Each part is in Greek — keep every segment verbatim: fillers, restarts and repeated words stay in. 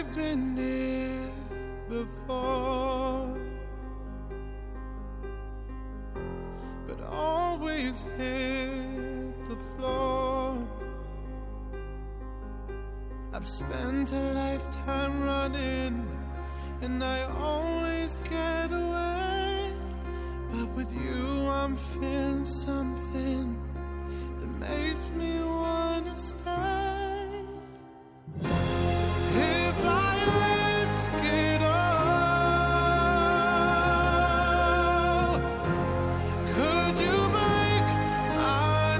I've been here before, but always hit the floor. I've spent a lifetime running, and I always get away. But with you I'm feeling something that makes me wanna stay. If I risk it all, could you break my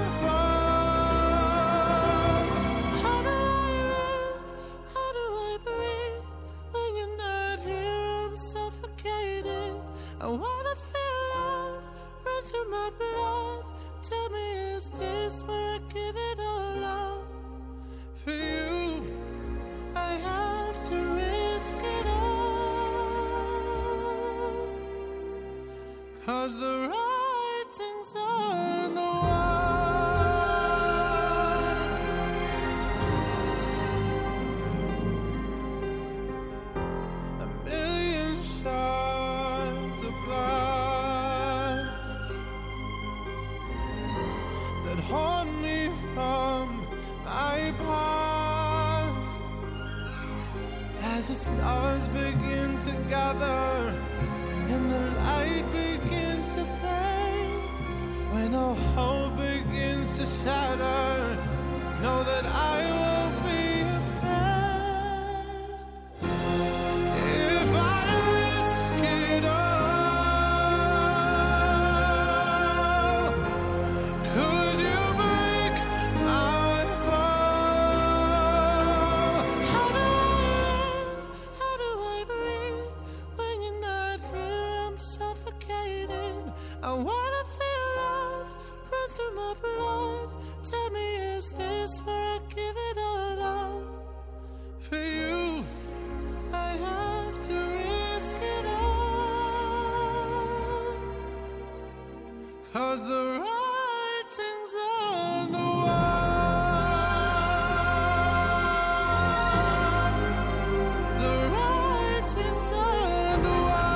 fall? How do I live? How do I breathe? When you're not here I'm suffocating. I wanna feel love run through my blood. Tell me, is this where I give it all up? For you I have to risk it all, 'cause the writing's on the wall. A million shards of glass that haunt me from my past. As the stars begin to gather and the light begins to fade, when all hope begins to shatter, know that I won't be afraid. If I risk it all, could you break my fall? How do I live? How do I breathe? When you're not here I'm suffocating. I wanna feel love run through my blood. Tell me, is this where I give it all up? For you I have to risk it all, 'cause the writing's on the wall. The writing's on the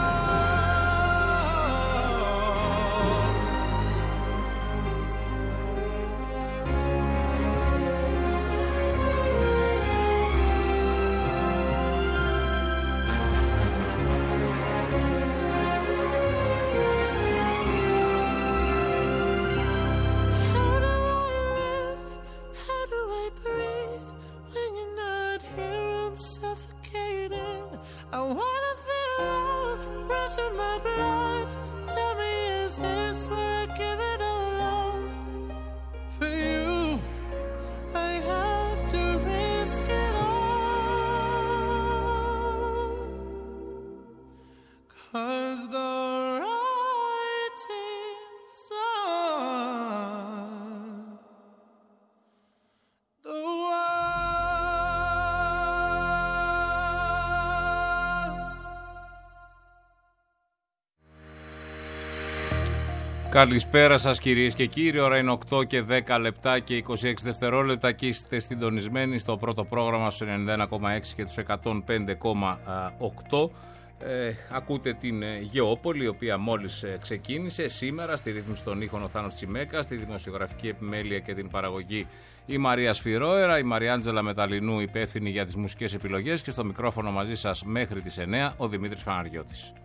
How do I live? How do I breathe? When you're not here I'm suffocating. I wanna feel love run through my blood. Tell me, is this where I give it all up? For you I have to risk it all, 'cause the writing's on the wall. Καλησπέρα σας κυρίες και κύριοι, ώρα είναι οκτώ και δέκα λεπτά και είκοσι έξι δευτερόλεπτα και είστε συντονισμένοι στο πρώτο πρόγραμμα στους ενενήντα ένα κόμμα έξι και τους εκατόν πέντε κόμμα οκτώ. Ε, ακούτε την ε, Γεώπολη, η οποία μόλις ε, ξεκίνησε σήμερα, στη ρύθμιση των ήχων ο Θάνος Τσιμέκας, στη δημοσιογραφική επιμέλεια και την παραγωγή η Μαρία Σφυρόερα, η Μαριάντζελα Μεταλλινού υπεύθυνη για τις μουσικές επιλογές και στο μικρόφωνο μαζί σας μέχρι τις εννιά ο Δημήτρης Παναγιώτης.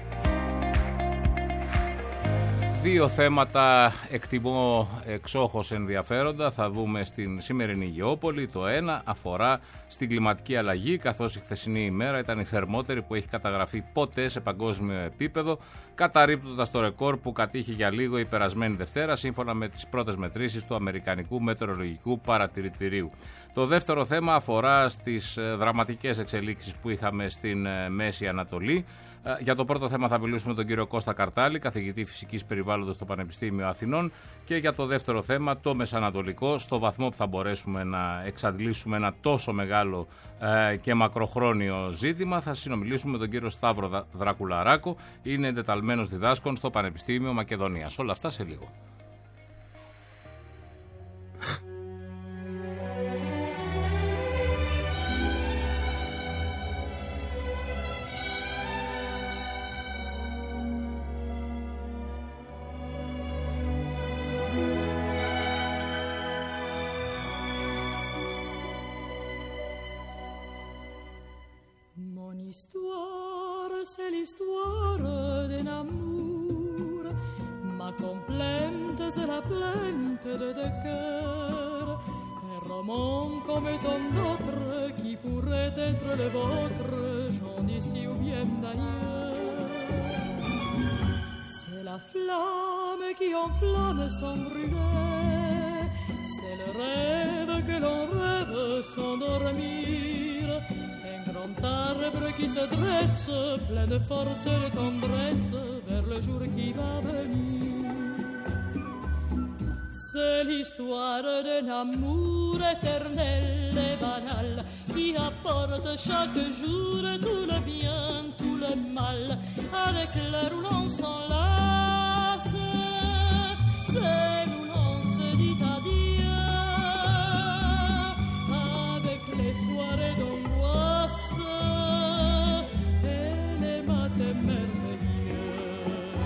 Δύο θέματα εκτιμώ εξόχως ενδιαφέροντα θα δούμε στην σημερινή Γεώπολη. Το ένα αφορά στην κλιματική αλλαγή, καθώς η χθεσινή ημέρα ήταν η θερμότερη που έχει καταγραφεί ποτέ σε παγκόσμιο επίπεδο, καταρρίπτοντας το ρεκόρ που κατήχε για λίγο η περασμένη Δευτέρα, σύμφωνα με τις πρώτες μετρήσεις του Αμερικανικού Μετεωρολογικού Παρατηρητηρίου. Το δεύτερο θέμα αφορά στις δραματικές εξελίξεις που είχαμε στην Μέση Ανατολή. Για το πρώτο θέμα θα μιλήσουμε τον κύριο Κώστα Καρτάλη, καθηγητή φυσικής περιβάλλοντος στο Πανεπιστήμιο Αθηνών, και για το δεύτερο θέμα, το μεσανατολικό, στο βαθμό που θα μπορέσουμε να εξαντλήσουμε ένα τόσο μεγάλο ε, και μακροχρόνιο ζήτημα, θα συνομιλήσουμε με τον κύριο Σταύρο Δρακουλαράκο, είναι εντεταλμένος διδάσκων στο Πανεπιστήμιο Μακεδονίας. Όλα αυτά σε λίγο. histoire, c'est l'histoire d'un amour. Ma complainte, c'est la plainte de deux cœurs. Un roman comme tant d'autres qui pourrait être le vôtre, j'en d'ici ou bien d'ailleurs. C'est la flamme qui enflamme sans brûler. C'est le rêve que l'on rêve sans dormir. Un grand arbre qui se dresse, plein de force et de tendresse, vers le jour qui va venir. C'est l'histoire d'un amour éternel et banal qui apporte chaque jour tout le bien, tout le mal, avec l'air où l'on s'enlace. C'est où l'on se dit adieu, avec les soirées d'angoisse et les matins merveilleux.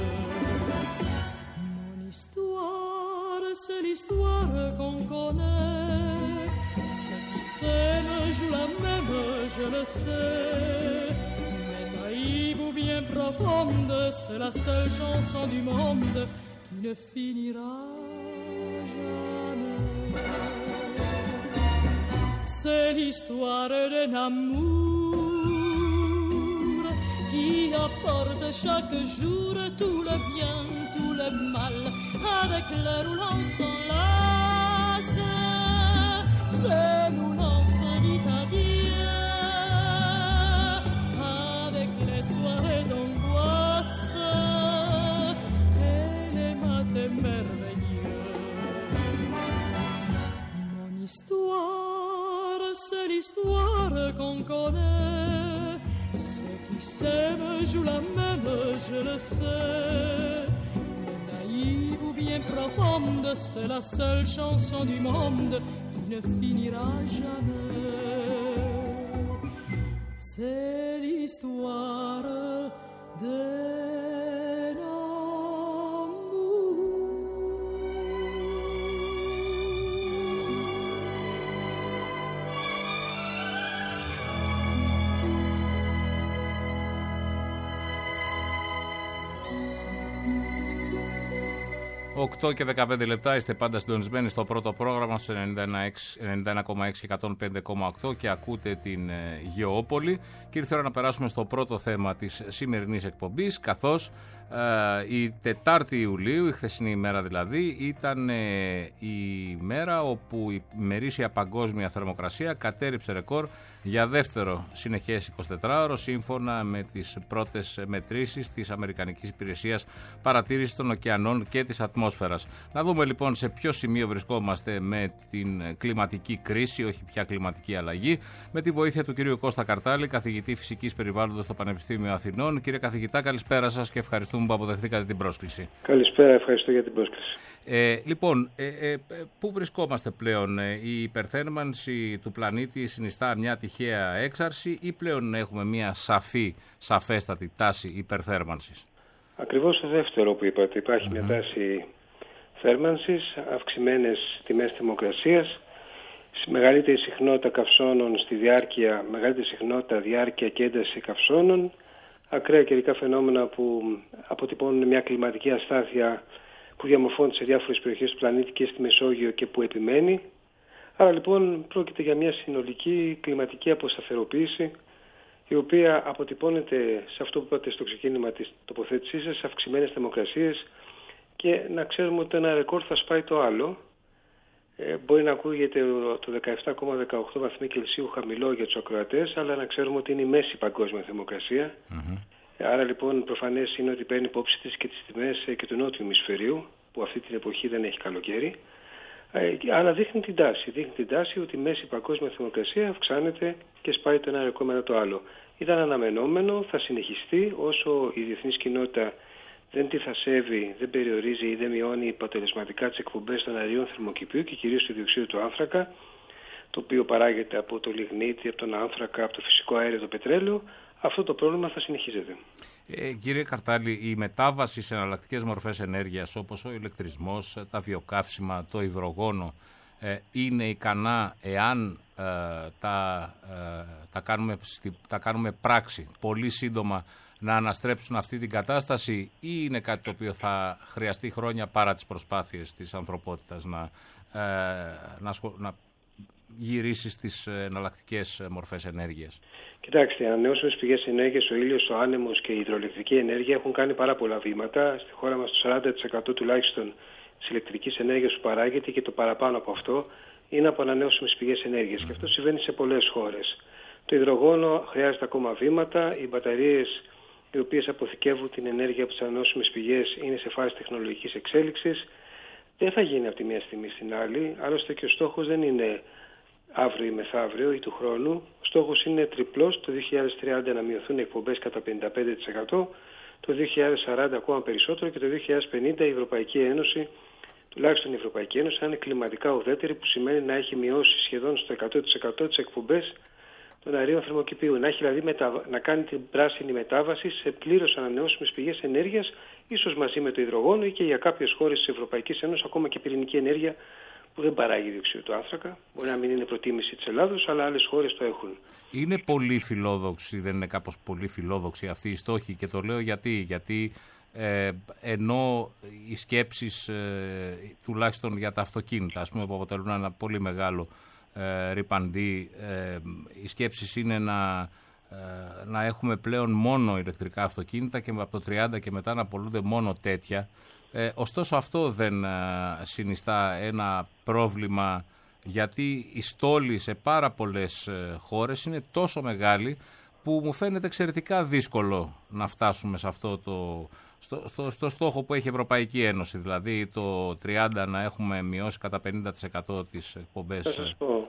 Mon histoire, c'est l'histoire qu'on connaît. Ceux qui s'aiment jouent la même, je le sais. Mais naïve ou bien profonde, c'est la seule chanson du monde qui ne finira jamais. C'est l'histoire d'un amour qui apporte chaque jour tout le bien, tout le mal, avec l'heure où l'on s'enlace. C'est où l'on se dit adieu, avec les soirées d'angoisse et les matins merveilleux. Mon histoire, c'est l'histoire qu'on connaît. Ceux qui s'aiment jouent la même, je le sais. Mais naïve ou bien profonde, c'est la seule chanson du monde qui ne finira jamais. C'est l'histoire d'un amour. οκτώ και δεκαπέντε λεπτά, είστε πάντα συντονισμένοι στο πρώτο πρόγραμμα στο ενενήντα ένα κόμμα έξι και εκατόν πέντε κόμμα οκτώ και ακούτε την ε, Γεώπολη. Και ήρθε η ώρα να περάσουμε στο πρώτο θέμα της σημερινής εκπομπής, καθώς ε, η Τετάρτη Ιουλίου, η χθεσινή ημέρα δηλαδή, ήταν ε, η μέρα όπου η ημερήσια παγκόσμια θερμοκρασία κατέρριψε ρεκόρ για δεύτερο συνεχές εικοσιτετράωρο, σύμφωνα με τις πρώτες μετρήσεις της Αμερικανικής Υπηρεσίας Παρατήρησης των Ωκεανών και της Ατμόσφαιρας. Να δούμε λοιπόν σε ποιο σημείο βρισκόμαστε με την κλιματική κρίση, όχι πια κλιματική αλλαγή, με τη βοήθεια του κυρίου Κώστα Καρτάλη, καθηγητή φυσικής περιβάλλοντος στο Πανεπιστήμιο Αθηνών. Κύριε καθηγητά, καλησπέρα σας και ευχαριστούμε που αποδεχθήκατε την πρόσκληση. Καλησπέρα, ευχαριστώ για την πρόσκληση. Ε, λοιπόν, ε, ε, πού βρισκόμαστε πλέον? Ε, η υπερθέρμανση του πλανήτη συνιστά μια τυχαία έξαρση ή πλέον έχουμε μια σαφή, σαφέστατη τάση υπερθέρμανσης? Ακριβώς το δεύτερο που είπατε. Υπάρχει mm-hmm. μια τάση θέρμανσης, αυξημένες τιμές θερμοκρασίας, μεγαλύτερη συχνότητα καυσώνων στη διάρκεια, μεγαλύτερη συχνότητα, διάρκεια και ένταση καυσώνων, ακραία καιρικά φαινόμενα που αποτυπώνουν μια κλιματική αστάθεια που διαμορφώνεται σε διάφορες περιοχές του πλανήτη και στη Μεσόγειο και που επιμένει. Άρα λοιπόν πρόκειται για μια συνολική κλιματική αποσταθεροποίηση, η οποία αποτυπώνεται σε αυτό που είπατε στο ξεκίνημα της τοποθέτησής σας, αυξημένες θερμοκρασίες, και να ξέρουμε ότι ένα ρεκόρ θα σπάει το άλλο. Ε, μπορεί να ακούγεται το δεκαεπτά κόμμα δεκαοκτώ βαθμοί Κελσίου χαμηλό για τους ακροατές, αλλά να ξέρουμε ότι είναι η μέση παγκόσμια θερμοκρασία. Mm-hmm. Άρα λοιπόν προφανές είναι ότι παίρνει υπόψη της και τις τιμές και του νότιου ημισφαιρίου, που αυτή την εποχή δεν έχει καλοκαίρι. Ε, αλλά δείχνει την τάση. Δείχνει την τάση ότι η μέση παγκόσμια θερμοκρασία αυξάνεται και σπάει το ένα ρεκόρ μετά το άλλο. Ήταν αναμενόμενο, θα συνεχιστεί όσο η διεθνής κοινότητα δεν τη θασεύει, δεν περιορίζει ή δεν μειώνει αποτελεσματικά τις εκπομπές των αερίων θερμοκηπίου και κυρίως του διοξείδου του άνθρακα, το οποίο παράγεται από το λιγνίτη, από τον άνθρακα, από το φυσικό αέριο, το πετρέλαιο. Αυτό το πρόβλημα θα συνεχίζεται. Ε, κύριε Καρτάλη, η μετάβαση σε εναλλακτικές μορφές ενέργειας όπως ο ηλεκτρισμός, τα βιοκαύσιμα, το υδρογόνο, ε, είναι ικανά, εάν ε, τα, ε, τα, κάνουμε, τα κάνουμε πράξη πολύ σύντομα, να αναστρέψουν αυτή την κατάσταση, ή είναι κάτι το οποίο θα χρειαστεί χρόνια παρά τις προσπάθειες της ανθρωπότητας να, ε, να, να γυρίσει στις εναλλακτικές μορφές ενέργειας? Κοιτάξτε, οι ανανεώσιμες πηγές ενέργειας, ο ήλιος, ο άνεμος και η υδροελεκτρική ενέργεια έχουν κάνει πάρα πολλά βήματα. Στη χώρα μας το σαράντα τοις εκατό τουλάχιστον της ηλεκτρικής ενέργειας που παράγεται και το παραπάνω από αυτό είναι από ανανεώσιμες πηγές ενέργειας. Mm. Και αυτό συμβαίνει σε πολλές χώρες. Το υδρογόνο χρειάζεται ακόμα βήματα. Οι μπαταρίες, οι οποίες αποθηκεύουν την ενέργεια από τις ανανεώσιμες πηγές, είναι σε φάση τεχνολογικής εξέλιξης. Δεν θα γίνει από τη μία στιγμή στην άλλη. Άλλωστε και ο στόχος δεν είναι αύριο ή μεθαύριο ή του χρόνου. Ο στόχος είναι τριπλός, το δύο χιλιάδες τριάντα να μειωθούν οι εκπομπές κατά πενήντα πέντε τοις εκατό, το δύο χιλιάδες σαράντα ακόμα περισσότερο και το δύο χιλιάδες πενήντα η Ευρωπαϊκή Ένωση, τουλάχιστον η Ευρωπαϊκή Ένωση, θα είναι κλιματικά ουδέτερη, που σημαίνει να έχει μειώσει σχεδόν στο εκατό τοις εκατό τις εκπομπές των αερίων θερμοκηπίου. Να έχει δηλαδή μετα... να κάνει την πράσινη μετάβαση σε πλήρως ανανεώσιμες πηγές ενέργειας, ίσως μαζί με το υδρογόνο, ή και για κάποιες χώρες της Ευρωπαϊκής Ένωσης ακόμα και πυρηνική ενέργεια, που δεν παράγει διοξείδιο του άνθρακα. Μπορεί να μην είναι προτίμηση της Ελλάδος, αλλά άλλες χώρες το έχουν. Είναι πολύ φιλόδοξη, δεν είναι κάπως πολύ φιλόδοξη αυτή η στόχη? Και το λέω γιατί, γιατί ε, ενώ οι σκέψεις ε, τουλάχιστον για τα αυτοκίνητα, ας πούμε, που αποτελούν ένα πολύ μεγάλο ε, ρυπαντή, ε, οι σκέψεις είναι να, ε, να έχουμε πλέον μόνο ηλεκτρικά αυτοκίνητα και από το τριάντα και μετά να πολλούνται μόνο τέτοια. Ε, ωστόσο αυτό δεν ε, συνιστά ένα πρόβλημα, γιατί η στόλη σε πάρα πολλές ε, χώρες είναι τόσο μεγάλη που μου φαίνεται εξαιρετικά δύσκολο να φτάσουμε σε αυτό το, στο, στο, στο στόχο που έχει η Ευρωπαϊκή Ένωση, δηλαδή το τριάντα να έχουμε μειώσει κατά πενήντα τοις εκατό τις εκπομπές. Θα σας πω,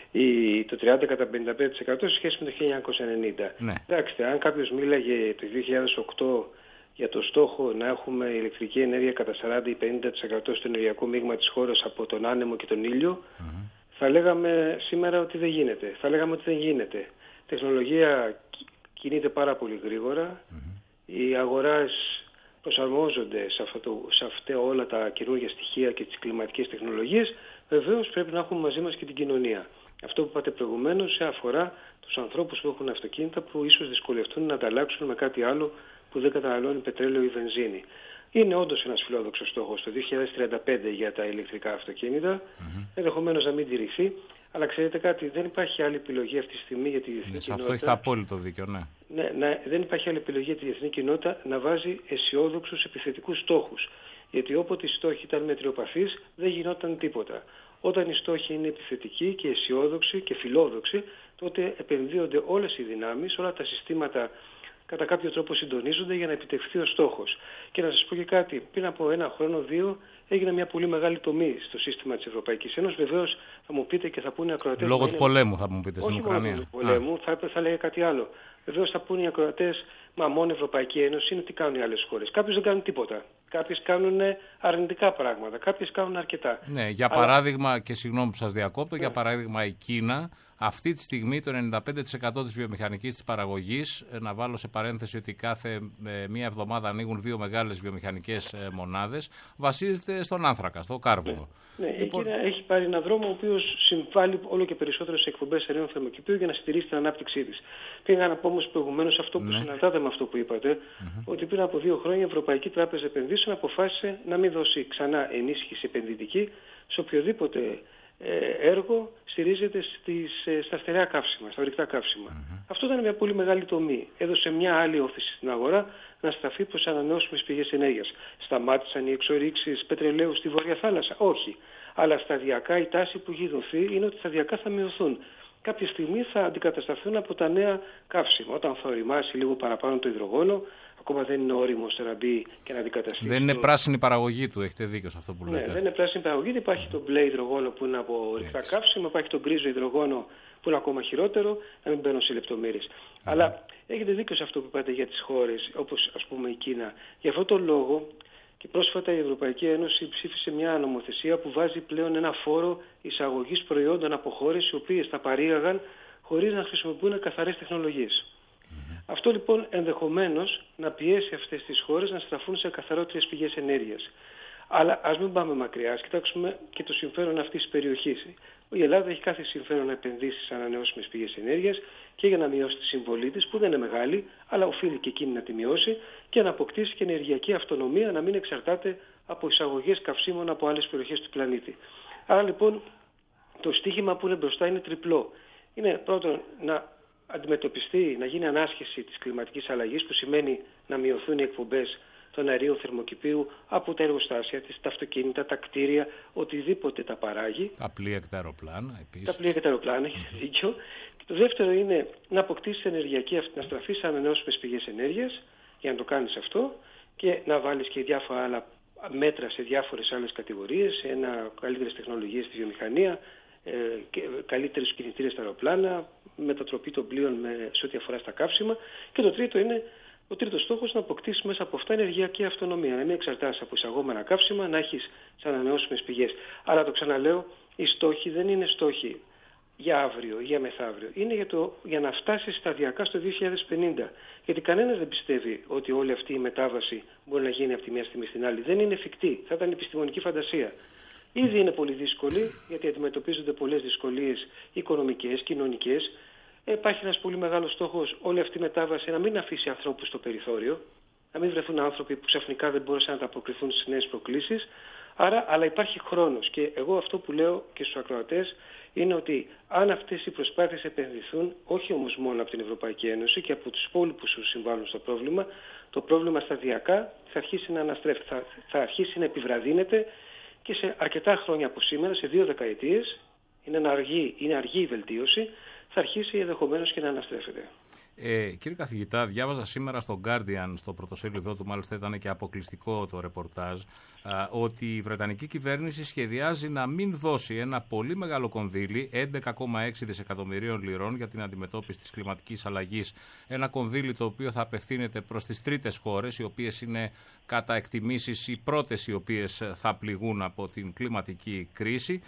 η, το τριάντα κατά πενήντα πέντε τοις εκατό σε σχέση με το χίλια εννιακόσια ενενήντα. Ναι. Εντάξει, αν κάποιος μίλαγε το δύο χιλιάδες οκτώ για το στόχο να έχουμε ηλεκτρική ενέργεια κατά σαράντα ή πενήντα τοις εκατό στο ενεργειακό μείγμα της χώρας από τον άνεμο και τον ήλιο, mm-hmm. θα λέγαμε σήμερα ότι δεν γίνεται. Θα λέγαμε ότι δεν γίνεται. Η τεχνολογία κινείται πάρα πολύ γρήγορα. Mm-hmm. Οι αγοράς προσαρμόζονται σε, αυτό το, σε αυτά όλα τα καινούργια στοιχεία και τις κλιματικές τεχνολογίες. Βεβαίως πρέπει να έχουμε μαζί μας και την κοινωνία. Αυτό που είπατε προηγουμένως αφορά τους ανθρώπους που έχουν αυτοκίνητα, που ίσως δυσκολευτούν να τα αλλάξουν με κάτι άλλο που δεν καταναλώνει πετρέλαιο ή βενζίνη. Είναι όντως ένας φιλόδοξος στόχος το δύο χιλιάδες τριάντα πέντε για τα ηλεκτρικά αυτοκίνητα. Mm-hmm. Ενδεχομένως να μην τηρηθεί, αλλά ξέρετε κάτι, δεν υπάρχει άλλη επιλογή αυτή τη στιγμή για τη διεθνή ναι, κοινότητα. Αυτό έχει απόλυτο δίκιο, ναι. Ναι, ναι. Δεν υπάρχει άλλη επιλογή για τη διεθνή κοινότητα να βάζει αισιόδοξους επιθετικούς στόχους. Γιατί όποτε οι στόχοι ήταν μετριοπαθείς, δεν γινόταν τίποτα. Όταν οι στόχοι είναι επιθετικοί και αισιόδοξοι και φιλόδοξοι, τότε επενδύονται όλες οι δυνάμεις, όλα τα συστήματα κατά κάποιο τρόπο συντονίζονται για να επιτευχθεί ο στόχος. Και να σας πω και κάτι, πριν από ένα χρόνο, δύο, έγινε μια πολύ μεγάλη τομή στο σύστημα της Ευρωπαϊκής Ένωσης. Βεβαίως θα μου πείτε και θα πούνε οι ακροατές. Λόγω είναι... του πολέμου θα μου πείτε στην Όχι Ουκρανία. Λόγω του πολέμου, θα, θα λέγε κάτι άλλο. Βεβαίως θα πούνε οι ακροατές, μα μόνο η Ευρωπαϊκή Ένωση είναι, τι κάνουν οι άλλες χώρες? Κάποιες δεν κάνουν τίποτα. Κάποιες κάνουν αρνητικά πράγματα. Κάποιες κάνουν αρκετά. Ναι, για Αλλά... παράδειγμα, και συγγνώμη που σας διακόπτω, ναι. για παράδειγμα η Κίνα. Αυτή τη στιγμή το ενενήντα πέντε τοις εκατό της βιομηχανικής της παραγωγής, να βάλω σε παρένθεση ότι κάθε ε, μία εβδομάδα ανοίγουν δύο μεγάλες βιομηχανικές ε, μονάδες, βασίζεται στον άνθρακα, στο κάρβουνο. Ναι, ναι, λοιπόν... έχει πάρει έναν δρόμο ο οποίος συμβάλλει όλο και περισσότερο σε εκπομπές αερίων θερμοκηπίου για να στηρίσει την ανάπτυξή της. Πήγα να πω όμως προηγουμένως αυτό που ναι. συναντάτε με αυτό που είπατε, mm-hmm. ότι πριν από δύο χρόνια η Ευρωπαϊκή Τράπεζα Επενδύσεων αποφάσισε να μην δώσει ξανά ενίσχυση επενδυτική σε οποιοδήποτε έργο στηρίζεται στις, στα στερεά καύσιμα, στα ορυκτά καύσιμα. Mm-hmm. Αυτό ήταν μια πολύ μεγάλη τομή. Έδωσε μια άλλη όθηση στην αγορά να στραφεί προς ανανεώσιμες πηγές ενέργειας. Σταμάτησαν οι εξορίξεις πετρελαίου στη Βόρεια Θάλασσα? Όχι. Αλλά σταδιακά η τάση που έχει δοθεί είναι ότι σταδιακά θα μειωθούν. Κάποια στιγμή θα αντικατασταθούν από τα νέα καύσιμα. Όταν θα οριμάσει λίγο παραπάνω το υδρογόνο, ακόμα δεν είναι όριμος να μπει και να αντικαταστήσει. Δεν είναι το... πράσινη παραγωγή του, έχετε δίκιο σε αυτό που λέτε. Ναι, δεν είναι πράσινη παραγωγή. Υπάρχει το μπλε υδρογόνο που είναι από ορυκτά καύσιμα, υπάρχει το γκρίζο υδρογόνο που είναι ακόμα χειρότερο, να μην μπαίνω σε λεπτομέρειες. Mm. Αλλά έχετε δίκιο σε αυτό που είπατε για τις χώρες, όπως ας πούμε η Κίνα. Γι' αυτόν τον λόγο και πρόσφατα η Ευρωπαϊκή Ένωση ψήφισε μια νομοθεσία που βάζει πλέον ένα φόρο εισαγωγής προϊόντων από χώρες οι οποίες τα παρήγαγαν χωρίς να χρησιμοποιούν καθαρές τεχνολογίες. Mm-hmm. Αυτό λοιπόν ενδεχομένως να πιέσει αυτές τις χώρες να στραφούν σε καθαρότερες πηγές ενέργειας. Αλλά ας μην πάμε μακριά, ας κοιτάξουμε και το συμφέρον αυτής της περιοχής. Η Ελλάδα έχει κάθε συμφέρον να επενδύσει σε ανανεώσιμες πηγές ενέργειας και για να μειώσει τη συμβολή της, που δεν είναι μεγάλη, αλλά οφείλει και εκείνη να τη μειώσει, και να αποκτήσει και ενεργειακή αυτονομία, να μην εξαρτάται από εισαγωγές καυσίμων από άλλες περιοχές του πλανήτη. Άρα λοιπόν το στίχημα που είναι μπροστά είναι τριπλό. Είναι πρώτον να αντιμετωπιστεί, να γίνει ανάσχεση της κλιματικής αλλαγής, που σημαίνει να μειωθούν οι εκπομπές των αερίων θερμοκηπίου από τα εργοστάσια της, τα αυτοκίνητα, τα κτίρια, οτιδήποτε τα παράγει. Τα πλοία και τα αεροπλάνα επίσης. Τα πλοία και τα αεροπλάνα, έχετε mm-hmm. δίκιο. Και το δεύτερο είναι να αποκτήσει ενεργειακή, να στραφεί σε ανανεώσιμες πηγές ενέργειας, για να το κάνεις αυτό, και να βάλεις και διάφορα άλλα μέτρα σε διάφορες άλλες κατηγορίες, ένα καλύτερες τεχνολογίες στη βιομηχανία, ε, και καλύτερες κινητήρες στα αεροπλάνα, μετατροπή των πλοίων με, σε ό,τι αφορά στα καύσιμα. Και το τρίτο είναι, ο τρίτος στόχος, να αποκτήσεις μέσα από αυτά ενεργειακή αυτονομία, να μην εξαρτάσαι από εισαγόμενα καύσιμα, να έχεις τις ανανεώσιμες πηγές. Αλλά το ξαναλέω, οι στόχοι δεν είναι στόχοι για αύριο ή για μεθαύριο. Είναι για, το, για να φτάσει σταδιακά στο δύο χιλιάδες πενήντα. Γιατί κανένας δεν πιστεύει ότι όλη αυτή η μετάβαση μπορεί να γίνει από τη μια στιγμή στην άλλη. Δεν είναι εφικτή. Θα ήταν επιστημονική φαντασία. Ήδη είναι πολύ δύσκολη, γιατί αντιμετωπίζονται πολλές δυσκολίες οικονομικές, κοινωνικές. Υπάρχει ένας πολύ μεγάλος στόχος όλη αυτή η μετάβαση να μην αφήσει ανθρώπους στο περιθώριο, να μην βρεθούν άνθρωποι που ξαφνικά δεν μπόρεσαν να ανταποκριθούν στις νέες προκλήσεις. Άρα, αλλά υπάρχει χρόνος. Και εγώ αυτό που λέω και στους ακροατές είναι ότι αν αυτές οι προσπάθειες επενδυθούν, όχι όμως μόνο από την Ευρωπαϊκή Ένωση και από τους υπόλοιπους που συμβάλλουν στο πρόβλημα, το πρόβλημα σταδιακά θα αρχίσει να αναστρέφει, θα, θα αρχίσει να επιβραδύνεται, και σε αρκετά χρόνια από σήμερα, σε δύο δεκαετίες, είναι, ένα αργή, είναι αργή η βελτίωση, θα αρχίσει ενδεχομένως και να αναστρέφεται. Ε, κύριε καθηγητά, διάβαζα σήμερα στο Guardian, στο πρωτοσέλιδό του, μάλιστα ήταν και αποκλειστικό το ρεπορτάζ, α, ότι η Βρετανική κυβέρνηση σχεδιάζει να μην δώσει ένα πολύ μεγάλο κονδύλι, έντεκα κόμμα έξι δισεκατομμυρίων λιρών, για την αντιμετώπιση της κλιματικής αλλαγής. Ένα κονδύλι το οποίο θα απευθύνεται προς τις τρίτες χώρες, οι οποίες είναι κατά εκτιμήσεις οι πρώτες οι οποίες θα πληγούν από την κλιματική κρίση.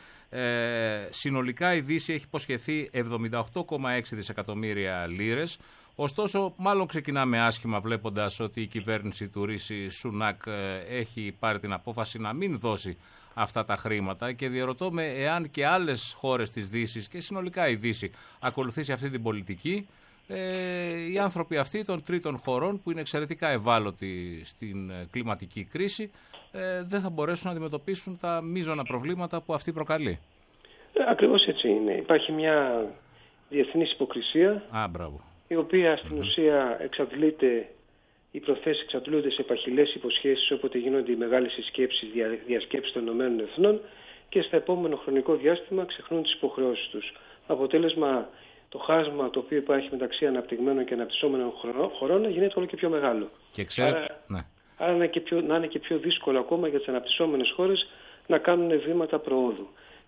Ε, συνολικά η Δύση έχει υποσχεθεί εβδομήντα οκτώ κόμμα έξι δισεκατομμύρια λίρες. Ωστόσο, μάλλον ξεκινάμε άσχημα βλέποντας ότι η κυβέρνηση του Ρίση Σουνάκ έχει πάρει την απόφαση να μην δώσει αυτά τα χρήματα, και διαρωτώ με εάν και άλλες χώρες της Δύσης και συνολικά η Δύση ακολουθήσει αυτή την πολιτική, ε, οι άνθρωποι αυτοί των τρίτων χωρών που είναι εξαιρετικά ευάλωτοι στην κλιματική κρίση ε, δεν θα μπορέσουν να αντιμετωπίσουν τα μείζωνα προβλήματα που αυτή προκαλεί. Ε, ακριβώς έτσι είναι. Υπάρχει μια διεθνής υποκρισία. Α, μπράβο. Η οποία στην mm-hmm. ουσία εξαντλείται, οι προθέσεις εξαντλούνται σε παχυλές υποσχέσεις όποτε γίνονται οι μεγάλες συσκέψεις, δια, διασκέψεις των Ηνωμένων Εθνών, και στα επόμενο χρονικό διάστημα ξεχνούν τις υποχρεώσεις τους. Αποτέλεσμα, το χάσμα το οποίο υπάρχει μεταξύ αναπτυγμένων και αναπτυσσόμενων χωρών γίνεται όλο και πιο μεγάλο. Και ξέρετε, άρα, ναι. άρα να, και πιο, να είναι και πιο δύσκολο ακόμα για τις αναπτυσσόμενες χώρες να κάνουν βήματα προόδου.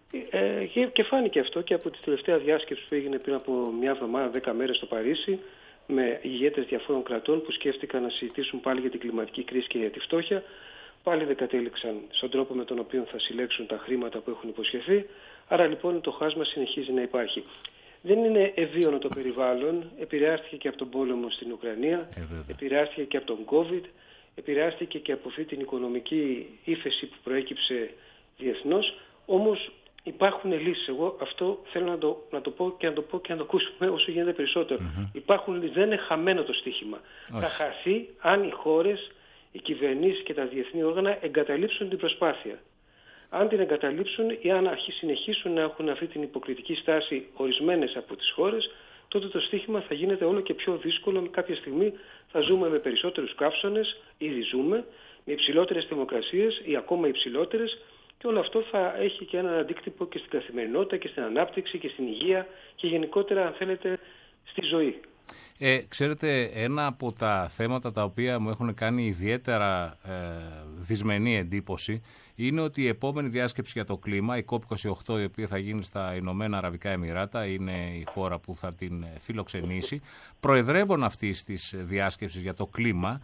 Ε, και, και φάνηκε αυτό και από τη τελευταία διάσκεψη που έγινε πριν από μια εβδομάδα, δέκα μέρες στο Παρίσι, με ηγέτες διαφόρων κρατών που σκέφτηκαν να συζητήσουν πάλι για την κλιματική κρίση και για τη φτώχεια. Πάλι δεν κατέληξαν στον τρόπο με τον οποίο θα συλλέξουν τα χρήματα που έχουν υποσχεθεί. Άρα λοιπόν το χάσμα συνεχίζει να υπάρχει. Δεν είναι ευίωνο το περιβάλλον, επηρεάστηκε και από τον πόλεμο στην Ουκρανία, ε, επηρεάστηκε και από τον COVID, επηρεάστηκε και από αυτή την οικονομική ύφεση που προέκυψε διεθνώς. Όμως υπάρχουν λύσεις. Εγώ αυτό θέλω να το, να το πω και να το πω και να το ακούσουμε όσο γίνεται περισσότερο. Mm-hmm. Υπάρχουν λύσεις. Δεν είναι χαμένο το στοίχημα. Όχι. Θα χαθεί αν οι χώρες, οι κυβερνήσεις και τα διεθνή όργανα εγκαταλείψουν την προσπάθεια. Αν την εγκαταλείψουν ή αν συνεχίσουν να έχουν αυτή την υποκριτική στάση ορισμένες από τις χώρες, τότε το στοίχημα θα γίνεται όλο και πιο δύσκολο. Κάποια στιγμή θα ζούμε με περισσότερους καύσονες, ήδη ζούμε, με υψηλότερες θερμοκρασίες ή ακόμα υψηλότερες, και όλο αυτό θα έχει και έναν αντίκτυπο και στην καθημερινότητα και στην ανάπτυξη και στην υγεία και γενικότερα, αν θέλετε, στη ζωή. Ε, ξέρετε, ένα από τα θέματα τα οποία μου έχουν κάνει ιδιαίτερα ε, δυσμενή εντύπωση είναι ότι η επόμενη διάσκεψη για το κλίμα, η κόπ είκοσι οκτώ, η οποία θα γίνει στα Ηνωμένα Αραβικά Εμιράτα, είναι η χώρα που θα την φιλοξενήσει, προεδρεύων αυτής της διάσκεψης για το κλίμα,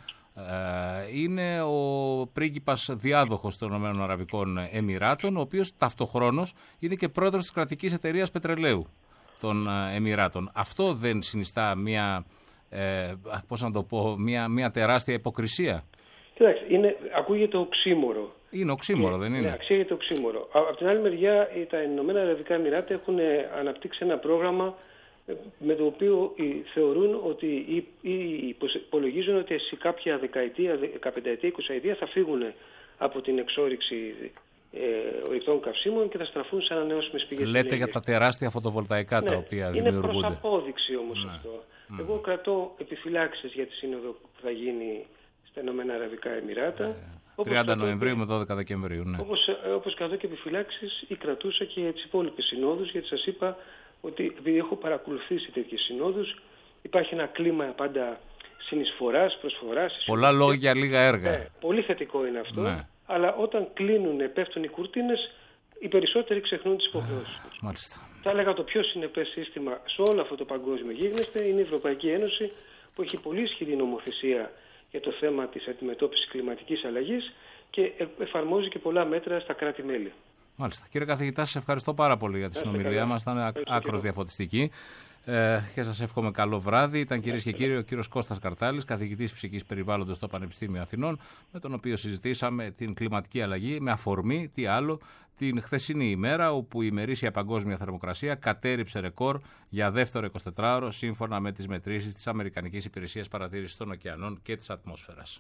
είναι ο πρίγκιπας διάδοχος των Ηνωμένων Αραβικών Εμιράτων, ο οποίος ταυτοχρόνως είναι και πρόεδρος της κρατικής εταιρείας πετρελαίου των Εμιράτων. Αυτό δεν συνιστά μια, ε, πώς να το πω, μια, μια τεράστια υποκρισία? Κοιτάξτε, είναι, ακούγεται οξύμορο. Είναι οξύμορο, και, δεν είναι? Ναι, ακούγεται οξύμορο. Από την άλλη μεριά, τα Ηνωμένα Αραβικά Εμιράτα έχουν αναπτύξει ένα πρόγραμμα με το οποίο θεωρούν ότι ή, ή υπολογίζουν ότι σε κάποια δεκαετία, δεκαπενταετία, εικοσαετία θα φύγουν από την εξόρυξη ε, ορυκτών καυσίμων και θα στραφούν σε ανανεώσιμες πηγές ενέργειας. Λέτε για τα τεράστια φωτοβολταϊκά, ναι, τα οποία δημιουργούνται. Είναι προς απόδειξη όμως, ναι, αυτό. Mm. Εγώ κρατώ επιφυλάξεις για τη σύνοδο που θα γίνει στα Ηνωμένα Αραβικά Εμιράτα. Ε, τριάντα Νοεμβρίου με δώδεκα Δεκεμβρίου. Ναι. Όπως, όπως κρατώ και επιφυλάξεις ή κρατούσα και για τις υπόλοιπες συνόδους, γιατί σας είπα ότι επειδή έχω παρακολουθήσει τέτοιες συνόδους, υπάρχει ένα κλίμα πάντα συνεισφοράς, προσφοράς. Πολλά λόγια, λίγα έργα. Ναι, πολύ θετικό είναι αυτό. Ναι. Αλλά όταν κλείνουν, πέφτουν οι κουρτίνες, οι περισσότεροι ξεχνούν τις υποχρεώσεις τους. Μάλιστα. Θα έλεγα το πιο συνεπές σύστημα σε όλο αυτό το παγκόσμιο γίγνεσθε είναι η Ευρωπαϊκή Ένωση, που έχει πολύ ισχυρή νομοθεσία για το θέμα της αντιμετώπισης κλιματικής αλλαγής και εφαρμόζει και πολλά μέτρα στα κράτη-μέλη. Μάλιστα. Κύριε καθηγητά, σας ευχαριστώ πάρα πολύ για τη συνομιλία μας. Ήταν άκρως διαφωτιστική. Ε, και σας εύχομαι καλό βράδυ. Ήταν, κυρίες και κύριοι, ο κύριος Κώστας Καρτάλης, καθηγητής φυσικής περιβάλλοντος στο Πανεπιστήμιο Αθηνών, με τον οποίο συζητήσαμε την κλιματική αλλαγή με αφορμή, τι άλλο, την χθεσινή ημέρα, όπου η ημερήσια παγκόσμια θερμοκρασία κατέρριψε ρεκόρ για δεύτερο εικοσιτετράωρο, σύμφωνα με τις μετρήσεις της Αμερικανικής Υπηρεσίας Παρατήρησης των Ωκεανών και της Ατμόσφαιρας.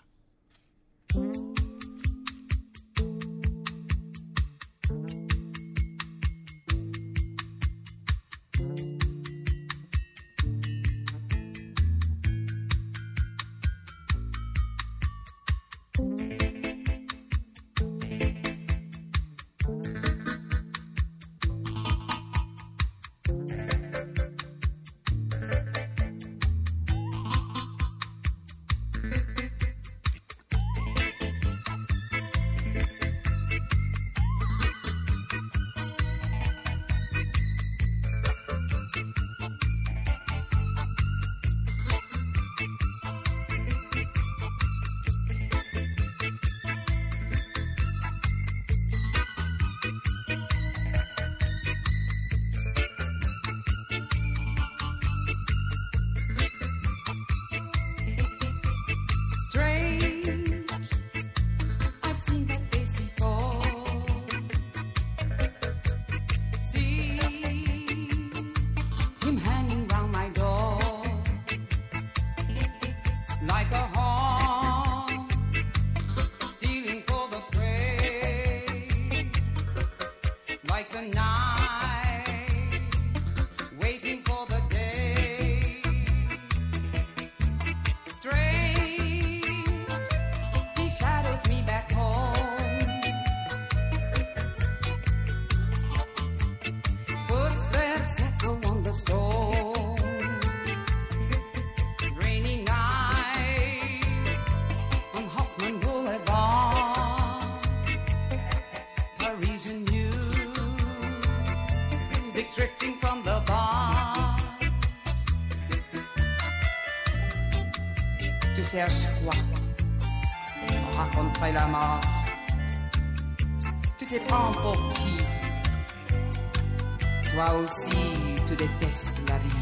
Cherches quoi? On raconterait la mort. Tu te prends pour qui? Toi aussi, tu détestes la vie.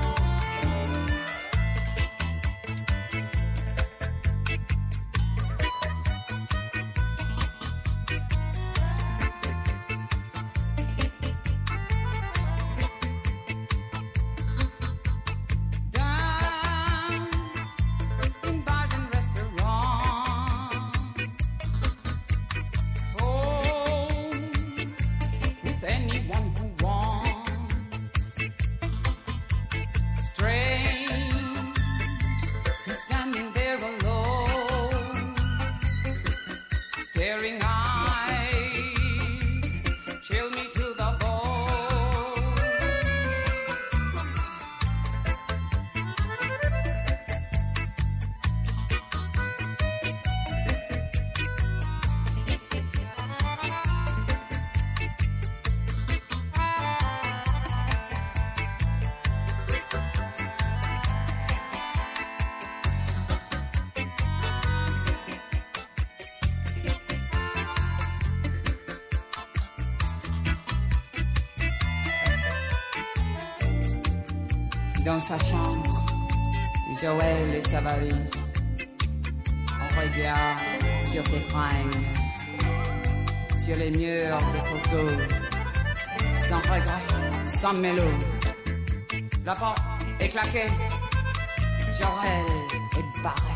Dans sa chambre, Joël et sa valise, on regarde sur tes fringues, sur les murs des photos, sans regret, sans mélo. La porte est claquée, Jorel est barré.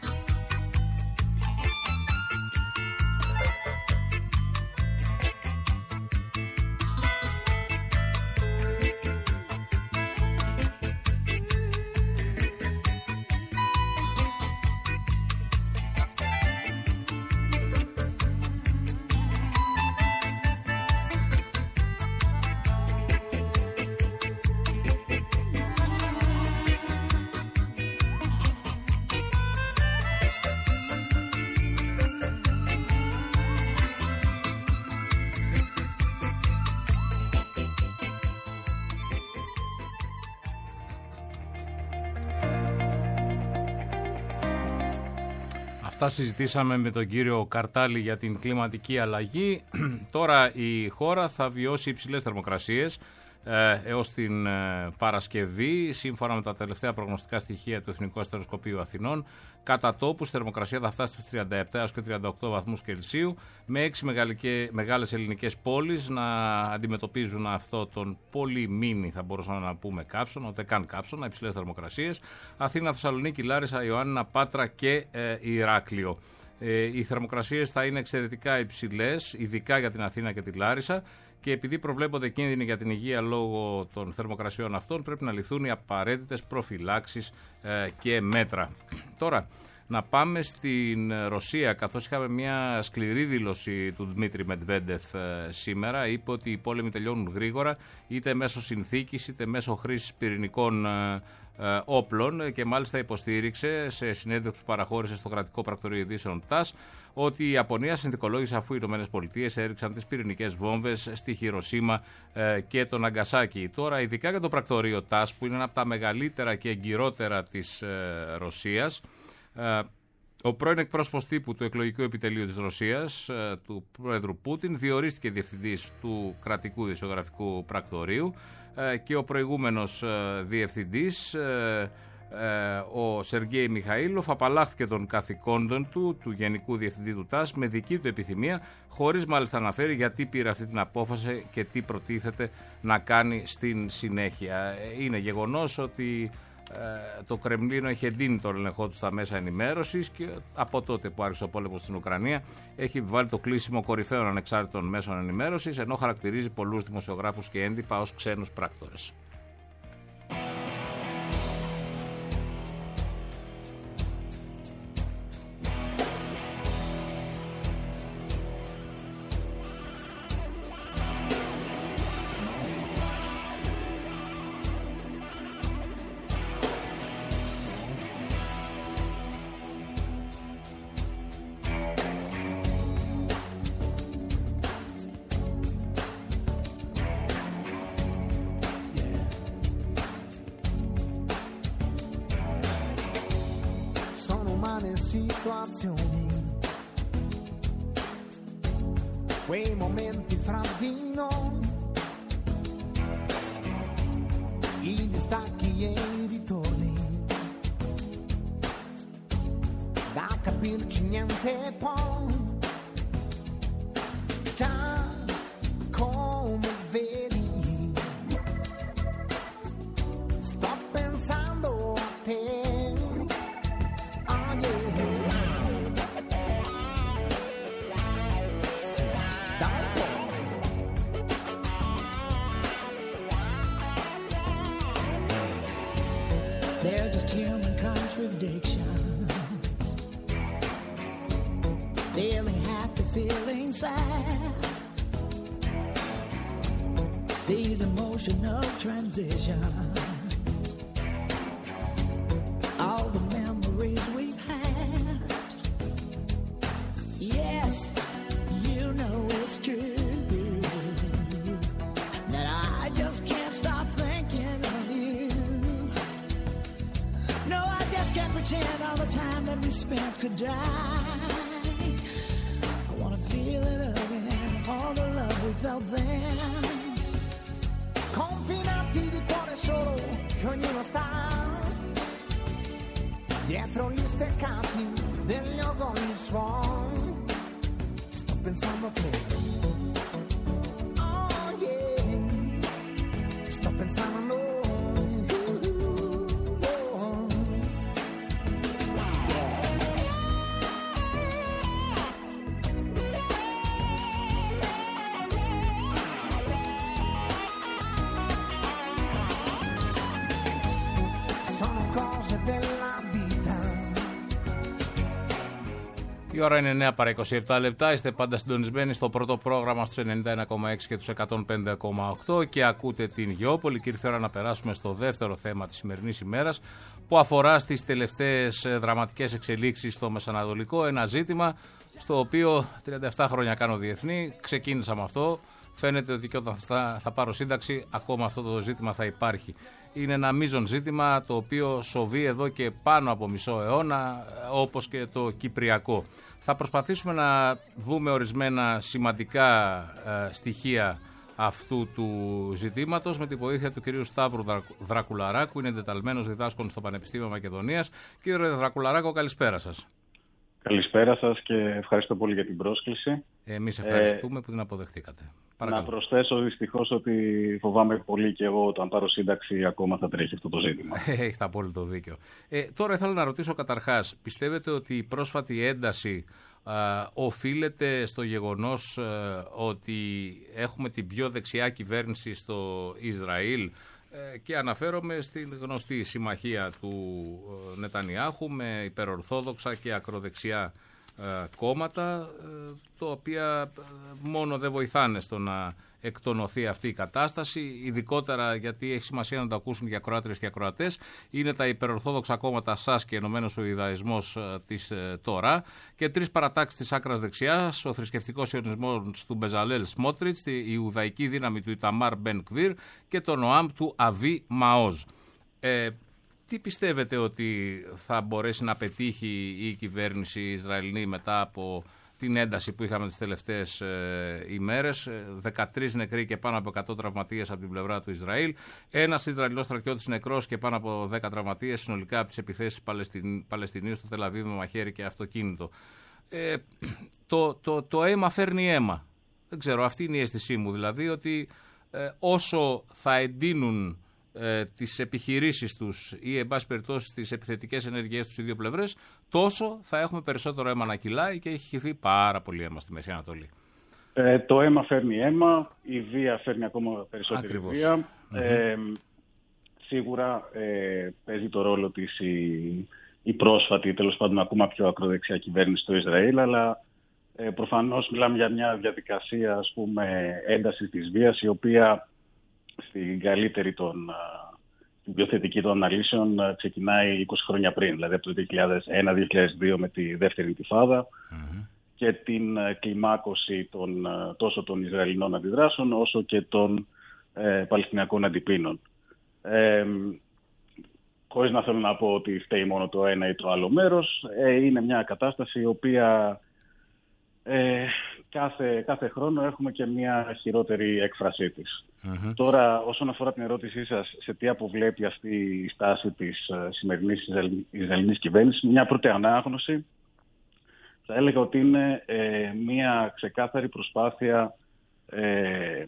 Αυτά συζητήσαμε με τον κύριο Καρτάλη για την κλιματική αλλαγή. Τώρα η χώρα θα βιώσει υψηλές θερμοκρασίες ε, έως την ε, Παρασκευή, σύμφωνα με τα τελευταία προγνωστικά στοιχεία του Εθνικού Αστεροσκοπείου Αθηνών. Κατά τόπους η θερμοκρασία θα φτάσει στους τριάντα επτά έως και τριάντα οκτώ βαθμούς Κελσίου, με έξι μεγάλες ελληνικές πόλεις να αντιμετωπίζουν αυτό τον πολύ μίνι, θα μπορούσαμε να πούμε, καύσωνα, ούτε καν καύσωνα, υψηλές θερμοκρασίες. Αθήνα, Θεσσαλονίκη, Λάρισα, Ιωάννινα, Πάτρα και ε, Ηράκλειο. Ε, οι θερμοκρασίες θα είναι εξαιρετικά υψηλές, ειδικά για την Αθήνα και τη Λάρισα. Και επειδή προβλέπονται κίνδυνοι για την υγεία λόγω των θερμοκρασιών αυτών, πρέπει να ληφθούν οι απαραίτητες προφυλάξεις ε, και μέτρα. Τώρα, να πάμε στην Ρωσία, καθώς είχαμε μια σκληρή δήλωση του Δημήτρη Μετβέντεφ ε, σήμερα. Είπε ότι οι πόλεμοι τελειώνουν γρήγορα, είτε μέσω συνθήκης, είτε μέσω χρήσης πυρηνικών ε, ε, όπλων, και μάλιστα υποστήριξε σε συνέντευξη που παραχώρησε στο κρατικό πρακτορείο ειδήσεων ΤΑΣ ότι η Ιαπωνία συνθηκολόγησε αφού οι ΗΠΑ έριξαν τις πυρηνικές βόμβες στη Χιροσίμα ε, και το Ναγκασάκι. Τώρα, ειδικά για το πρακτορείο ΤΑΣ, που είναι ένα από τα μεγαλύτερα και εγκυρότερα της ε, Ρωσίας, ε, ο πρώην εκπρόσωπος τύπου του εκλογικού επιτελείου της Ρωσίας, ε, του πρόεδρου Πούτιν, διορίστηκε διευθυντής του κρατικού δημοσιογραφικού πρακτορείου ε, και ο προηγούμενος ε, διευθυντής, ε, Ε, ο Σεργέη Μιχαήλοφ, απαλλάχθηκε των καθηκόντων του, του Γενικού Διευθυντή του ΤΑΣ, με δική του επιθυμία, χωρίς μάλιστα να αναφέρει γιατί πήρε αυτή την απόφαση και τι προτίθεται να κάνει στην συνέχεια. Είναι γεγονός ότι ε, το Κρεμλίνο έχει εντείνει τον έλεγχό του στα μέσα ενημέρωσης και από τότε που άρχισε ο πόλεμος στην Ουκρανία έχει βάλει το κλείσιμο κορυφαίων ανεξάρτητων μέσων ενημέρωσης, ενώ χαρακτηρίζει πολλούς δημοσιογράφους και έντυπα ως ξένους πράκτορες. Situazioni, quei momenti fra di noi, i distacchi e i ritorni, da capirci niente poi, già come vedi, sto pensando a te. They're just human contradictions. Feeling happy, feeling sad. These emotional transitions. All the memories we've had. Yes, you know it's true. That I just can't stop thinking of you. No, I just can't pretend all the time that we spent could die. I wanna feel it again, all the love we felt then. Confinati di cuore solo, che ognuno sta dietro gli steccati degli orgogli suoni. inside the floor. Oh yeah, stop inside the Lord. Η ώρα είναι εννιά παρά είκοσι επτά λεπτά, είστε πάντα συντονισμένοι στο πρώτο πρόγραμμα στους ενενήντα ένα κόμμα έξι και τους εκατόν πέντε κόμμα οκτώ και ακούτε την Γεώπολη και ήρθε η ώρα να περάσουμε στο δεύτερο θέμα της σημερινής ημέρας που αφορά στις τελευταίες δραματικές εξελίξεις στο Μεσανατολικό, ένα ζήτημα στο οποίο τριάντα επτά χρόνια κάνω διεθνή, ξεκίνησα με αυτό, φαίνεται ότι και όταν θα, θα πάρω σύνταξη ακόμα αυτό το ζήτημα θα υπάρχει. Είναι ένα μείζον ζήτημα το οποίο σοβεί εδώ και πάνω από μισό αιώνα, όπως και το Κυπριακό. Θα προσπαθήσουμε να δούμε ορισμένα σημαντικά ε, στοιχεία αυτού του ζητήματος με τη βοήθεια του κυρίου Σταύρου Δρακουλαράκου, είναι εντεταλμένος διδάσκων στο Πανεπιστήμιο Μακεδονίας. Κύριε Δρακουλαράκο, καλησπέρα σας. Καλησπέρα σας και ευχαριστώ πολύ για την πρόσκληση. Εμείς ευχαριστούμε ε, που την αποδεχτήκατε. Παρακαλώ. Να προσθέσω δυστυχώς ότι φοβάμαι πολύ και εγώ όταν πάρω σύνταξη ακόμα θα τρέχει αυτό το ζήτημα. Έχετε απόλυτο δίκιο. Ε, τώρα ήθελα να ρωτήσω καταρχάς, πιστεύετε ότι η πρόσφατη ένταση α, οφείλεται στο γεγονός α, ότι έχουμε την πιο δεξιά κυβέρνηση στο Ισραήλ ε, και αναφέρομαι στην γνωστή συμμαχία του ε, Νετανιάχου με υπερορθόδοξα και ακροδεξιά κόμματα, τα οποία μόνο δεν βοηθάνε στο να εκτονωθεί αυτή η κατάσταση, ειδικότερα γιατί έχει σημασία να το ακούσουν και ακροάτριες και ακροατές. Είναι τα υπερορθόδοξα κόμματα ΣΑΣ και Ενωμένος ο Ιουδαϊσμός της Τωρά και τρεις παρατάξεις της άκρας δεξιάς, ο θρησκευτικός ιονισμός του Μπεζαλέλ Σμότριτς, η Ιουδαϊκή δύναμη του Ιταμάρ Μπεν Κβίρ και το ΝΟΑΜ του Αβί Μαόζ. Ε, Τι πιστεύετε ότι θα μπορέσει να πετύχει η κυβέρνηση Ισραηλινή μετά από την ένταση που είχαμε τις τελευταίες ε, ημέρες, δεκατρείς νεκροί και πάνω από εκατό τραυματίες από την πλευρά του Ισραήλ, ένας Ισραηλός στρατιώτης νεκρός και πάνω από δέκα τραυματίες συνολικά από τις επιθέσεις Παλαιστιν, Παλαιστινίου στο Τελ Αβίβ με μαχαίρι και αυτοκίνητο. Ε, το, το, το αίμα φέρνει αίμα. Δεν ξέρω, αυτή είναι η αίσθησή μου, δηλαδή ότι ε, όσο θα εντείνουν Ε, τις επιχειρήσεις τους ή εν πάση περιπτώσει τις επιθετικές ενέργειές τους οι δύο πλευρές, τόσο θα έχουμε περισσότερο αίμα να κυλάει και έχει χυθεί πάρα πολύ αίμα στη Μέση Ανατολή. Ε, το αίμα φέρνει αίμα, η βία φέρνει ακόμα περισσότερη Ακριβώς. βία. Mm-hmm. Ε, σίγουρα ε, παίζει το ρόλο της η, η πρόσφατη, τέλος πάντων ακόμα πιο ακροδεξιά κυβέρνηση στο Ισραήλ, αλλά ε, προφανώς μιλάμε για μια διαδικασία, ας πούμε, έντασης της βίας, η οποία στην καλύτερη των, την πιο θετική των αναλύσεων ξεκινάει είκοσι χρόνια πριν, δηλαδή από το δύο χιλιάδες ένα δύο χιλιάδες δύο με τη δεύτερη Ιντιφάδα mm-hmm. και την κλιμάκωση των, τόσο των Ισραηλινών αντιδράσεων όσο και των ε, Παλαιστινιακών αντιπίνων. Ε, χωρίς να θέλω να πω ότι φταίει μόνο το ένα ή το άλλο μέρος, ε, είναι μια κατάσταση η οποία ε, κάθε, κάθε χρόνο έχουμε και μια χειρότερη έκφρασή της. Mm-hmm. Τώρα, όσον αφορά την ερώτησή σας, σε τι αποβλέπει αυτή η στάση της uh, σημερινής Ισραηλινής κυβέρνησης, μια πρώτη ανάγνωση θα έλεγα ότι είναι ε, μια ξεκάθαρη προσπάθεια ε,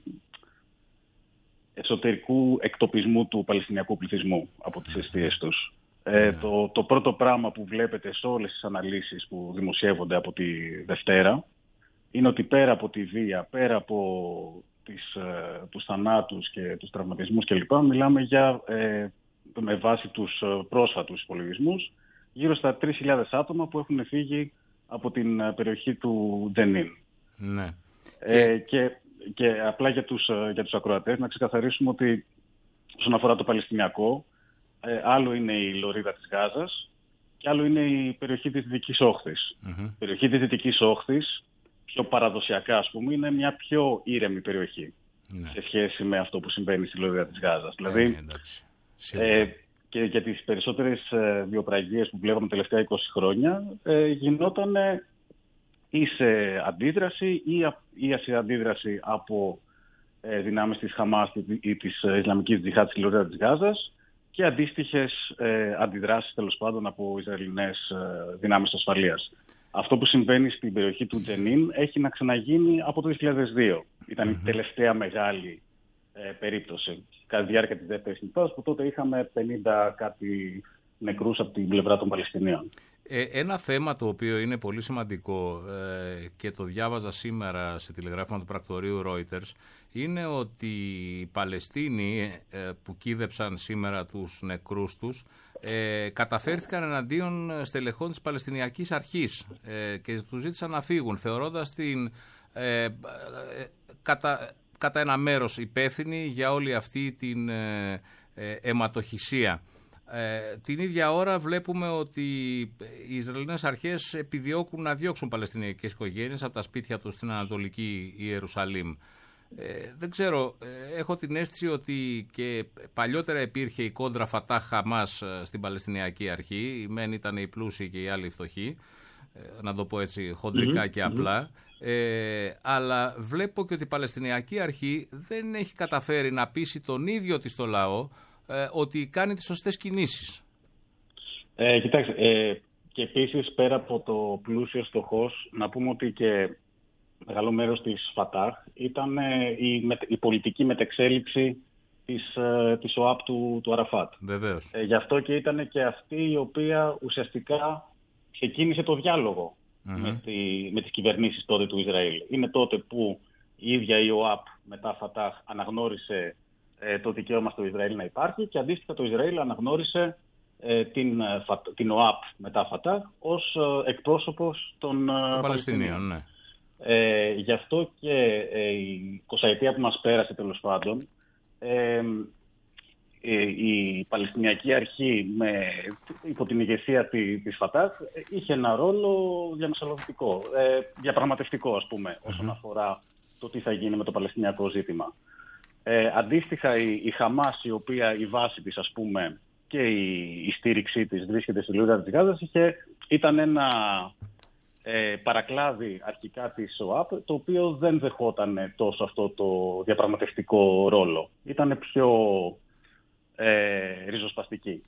εσωτερικού εκτοπισμού του Παλαιστινιακού πληθυσμού από τις αιστείες τους. Ε, mm-hmm. το, το πρώτο πράγμα που βλέπετε σε όλες τις αναλύσεις που δημοσιεύονται από τη Δευτέρα είναι ότι πέρα από τη βία, πέρα από τις, ε, τους θανάτους και τους τραυματισμούς κλπ. Μιλάμε για, ε, με βάση τους πρόσφατους υπολογισμούς, γύρω στα τρεις χιλιάδες άτομα που έχουν φύγει από την περιοχή του Τζενίν. Ναι. Ε, και, και απλά για τους, για τους ακροατές να ξεκαθαρίσουμε ότι όσον αφορά το Παλαιστινιακό, ε, άλλο είναι η λωρίδα της Γάζας και άλλο είναι η περιοχή της Δυτικής Όχθης. Mm-hmm. Η περιοχή της Δυτικής Όχθης, πιο παραδοσιακά ας πούμε, είναι μια πιο ήρεμη περιοχή ναι. σε σχέση με αυτό που συμβαίνει στη λωρίδα της Γάζας. Ε, δηλαδή, ε, και για τις περισσότερες ε, βιοπραγίες που βλέπαμε τα τελευταία είκοσι χρόνια ε, γινόταν ε, ή σε αντίδραση ή, ή σε αντίδραση από ε, δυνάμεις της Χαμάς ή της ε, Ισλαμικής Τζιχάτ στη λωρίδα της Γάζας και αντίστοιχες ε, αντιδράσεις τέλος πάντων από Ισραηλινές ε, δυνάμεις ασφαλείας. Αυτό που συμβαίνει στην περιοχή του Τζενίν έχει να ξαναγίνει από το δύο χιλιάδες δύο. Ήταν mm-hmm. η τελευταία μεγάλη ε, περίπτωση κατά τη διάρκεια της δεύτερης νυχτάς, που τότε είχαμε πενήντα κάτι νεκρούς από την πλευρά των Παλαιστινίων. Ε, ένα θέμα το οποίο είναι πολύ σημαντικό ε, και το διάβαζα σήμερα σε τηλεγράφημα του πρακτορείου Reuters είναι ότι οι Παλαιστίνοι ε, που κίδεψαν σήμερα τους νεκρούς τους ε, καταφέρθηκαν εναντίον στελεχών της Παλαιστινιακής Αρχής ε, και τους ζήτησαν να φύγουν, θεωρώντας την ε, ε, κατά, κατά ένα μέρος υπεύθυνη για όλη αυτή την ε, ε, αιματοχυσία. Ε, την ίδια ώρα βλέπουμε ότι οι Ισραηλινές αρχές επιδιώκουν να διώξουν Παλαιστινιακές οικογένειες από τα σπίτια τους στην Ανατολική Ιερουσαλήμ. Ε, δεν ξέρω, ε, έχω την αίσθηση ότι και παλιότερα υπήρχε η κόντρα Φατάχ Χαμάς στην Παλαιστινιακή Αρχή. Οι μεν ήταν οι πλούσιοι και οι άλλοι οι φτωχοί, ε, να το πω έτσι χοντρικά mm-hmm. και απλά. Ε, αλλά βλέπω και ότι η Παλαιστινιακή Αρχή δεν έχει καταφέρει να πείσει τον ίδιο της το λαό ότι κάνει τις σωστές κινήσεις. Ε, κοιτάξτε, ε, και επίσης πέρα από το πλούσιο στοχός, να πούμε ότι και μεγάλο μέρος της Φατάχ ήταν ε, η, με, η πολιτική μετεξέλιξη της, ε, της ΟΑΠ του, του Αραφάτ. Βεβαίως. Ε, γι' αυτό και ήταν και αυτή η οποία ουσιαστικά ξεκίνησε το διάλογο mm-hmm. με, τη, με τις κυβερνήσεις τότε του Ισραήλ. Είναι τότε που η ίδια η ΟΑΠ μετά Φατάχ αναγνώρισε το δικαίωμα στο Ισραήλ να υπάρχει και αντίστοιχα το Ισραήλ αναγνώρισε ε, την, την ΟΑΠ μετά Φατάχ ως ε, εκπρόσωπος των, των Παλαιστινίων. Ναι. Ε, γι' αυτό και ε, η εικοσαετία που μας πέρασε τέλος πάντων ε, ε, η Παλαιστινιακή Αρχή με, υπό την ηγεσία της, της Φατάχ είχε ένα ρόλο διαμεσολαβητικό, ε, διαπραγματευτικό ας πούμε mm-hmm. όσον αφορά το τι θα γίνει με το Παλαιστινιακό ζήτημα. Ε, αντίστοιχα η, η Χαμάς, η οποία η βάση της ας πούμε και η, η στήριξή της βρίσκεται στη Λωρίδα της Γάζας, είχε, ήταν ένα ε, παρακλάδι αρχικά της ΟΑΠ, το οποίο δεν δεχόταν τόσο αυτό το διαπραγματευτικό ρόλο. Ήταν πιο ε, ριζοσπαστική.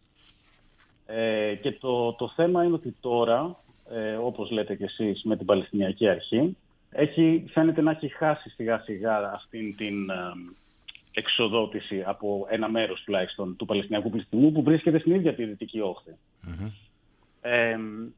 Ε, και το, το θέμα είναι ότι τώρα, ε, όπως λέτε κι εσείς με την Παλαιστινιακή Αρχή, έχει, φαίνεται να έχει χάσει σιγά σιγά αυτήν την ε, εξοδότηση από ένα μέρος τουλάχιστον του Παλαιστινιακού πληθυσμού που βρίσκεται στην ίδια τη δυτική όχθη. Mm-hmm. Ε,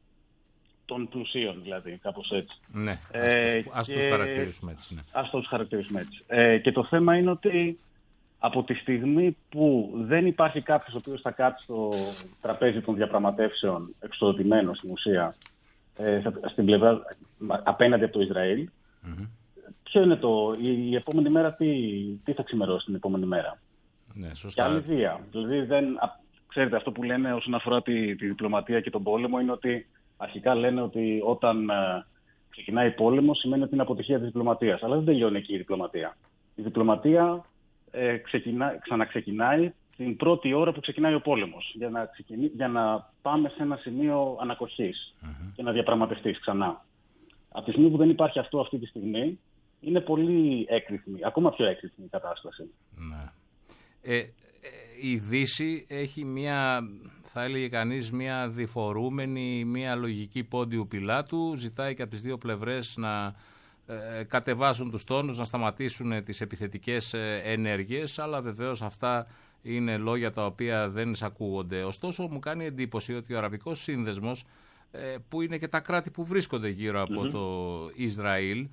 των πλουσίων δηλαδή, κάπως έτσι. Ναι, ε, ας τους χαρακτηρίσουμε έτσι. Ναι. Ας τους χαρακτηρίσουμε έτσι. Ε, και το θέμα είναι ότι από τη στιγμή που δεν υπάρχει κάποιος ο οποίος θα κάτσει στο τραπέζι των διαπραγματεύσεων εξοδοτημένος στην ουσία ε, στην πλευρά απέναντι από το Ισραήλ, mm-hmm. ποιο είναι το, η, η επόμενη μέρα τι, τι θα ξημερώσει την επόμενη μέρα. Ναι, σωστά. Και άλλη βία. Δηλαδή δεν, ξέρετε αυτό που λένε όσον αφορά τη, τη διπλωματία και τον πόλεμο είναι ότι αρχικά λένε ότι όταν ε, ξεκινάει πόλεμο σημαίνει ότι είναι αποτυχία της διπλωματίας. Αλλά δεν τελειώνει εκεί η διπλωματία. Η διπλωματία ε, ξεκινά, ξαναξεκινάει την πρώτη ώρα που ξεκινάει ο πόλεμος. Για να, ξεκινεί, για να πάμε σε ένα σημείο ανακοχής mm-hmm. και να διαπραγματευτείς ξανά. Από τη στιγμή που δεν υπάρχει αυτό αυτή τη στιγμή, είναι πολύ έκρηθμη, ακόμα πιο έκρηθμη η κατάσταση. Ναι. Ε, ε, η Δύση έχει μια, θα έλεγε κανείς, μια διφορούμενη, μια λογική πόντιου πιλάτου. Ζητάει και από τις δύο πλευρές να ε, κατεβάσουν τους τόνους, να σταματήσουν τις επιθετικές ε, ενέργειες, αλλά βεβαίως αυτά είναι λόγια τα οποία δεν εισακούγονται. Ωστόσο, μου κάνει εντύπωση ότι ο Αραβικός Σύνδεσμος, ε, που είναι και τα κράτη που βρίσκονται γύρω από mm-hmm. το Ισραήλ,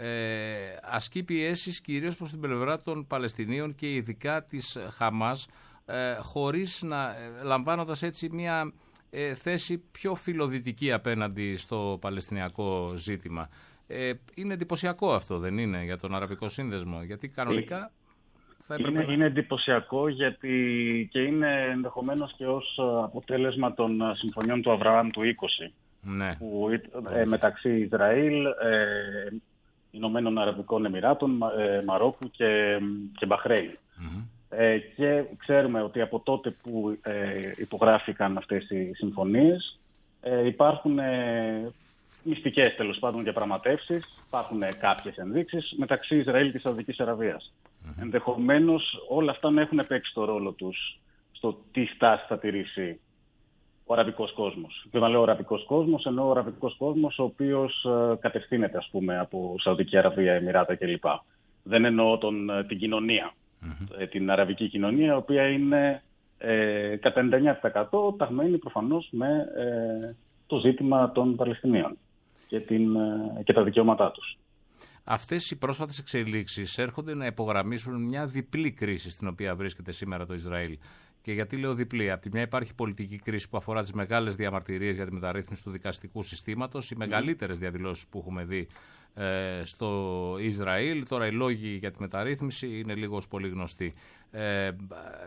Ε, ασκεί πιέσεις κυρίως προς την πλευρά των Παλαιστινίων και ειδικά της Χαμάς, ε, χωρίς να ε, λαμβάνοντας έτσι μια ε, θέση πιο φιλοδυτική απέναντι στο παλαιστινιακό ζήτημα. Ε, είναι εντυπωσιακό αυτό, δεν είναι, για τον Αραβικό Σύνδεσμο? Γιατί κανονικά θα έπρεπε... Είναι, είναι εντυπωσιακό γιατί και είναι ενδεχομένως και ως αποτέλεσμα των συμφωνιών του Αβραάμ του είκοσι, ναι. που, ε, μεταξύ Ισραήλ, ε, Ηνωμένων Αραβικών Εμιράτων, ε, Μαρόκου και, και Μπαχρέιν. Mm-hmm. Ε, και ξέρουμε ότι από τότε που ε, υπογράφηκαν αυτές οι συμφωνίες ε, υπάρχουν ε, μυστικές τέλος πάντων διαπραγματεύσεις, υπάρχουν ε, κάποιες ενδείξεις μεταξύ Ισραήλ και Σαουδικής Αραβίας. Mm-hmm. Ενδεχομένως όλα αυτά να έχουν παίξει το ρόλο τους στο τι στάση θα τηρήσει ο αραβικός κόσμος. Και όταν λέω αραβικός κόσμος, εννοώ ο αραβικός κόσμος ο οποίος ε, κατευθύνεται, ας πούμε, από Σαουδική Αραβία, Εμιράτα κλπ. Δεν εννοώ τον, την κοινωνία, mm-hmm. ε, την αραβική κοινωνία, η οποία είναι ε, κατά ενενήντα εννέα τοις εκατό ταγμένη προφανώς με ε, το ζήτημα των Παλαιστινίων και, την, ε, και τα δικαιώματά τους. Αυτές οι πρόσφατες εξελίξεις έρχονται να υπογραμμίσουν μια διπλή κρίση στην οποία βρίσκεται σήμερα το Ισραήλ. Και γιατί λέω διπλή? Από τη μια υπάρχει πολιτική κρίση που αφορά τις μεγάλες διαμαρτυρίες για τη μεταρρύθμιση του δικαστικού συστήματος, οι mm. μεγαλύτερες διαδηλώσεις που έχουμε δει ε, στο Ισραήλ. Τώρα οι λόγοι για τη μεταρρύθμιση είναι λίγο πολύ γνωστοί. Ε, ε,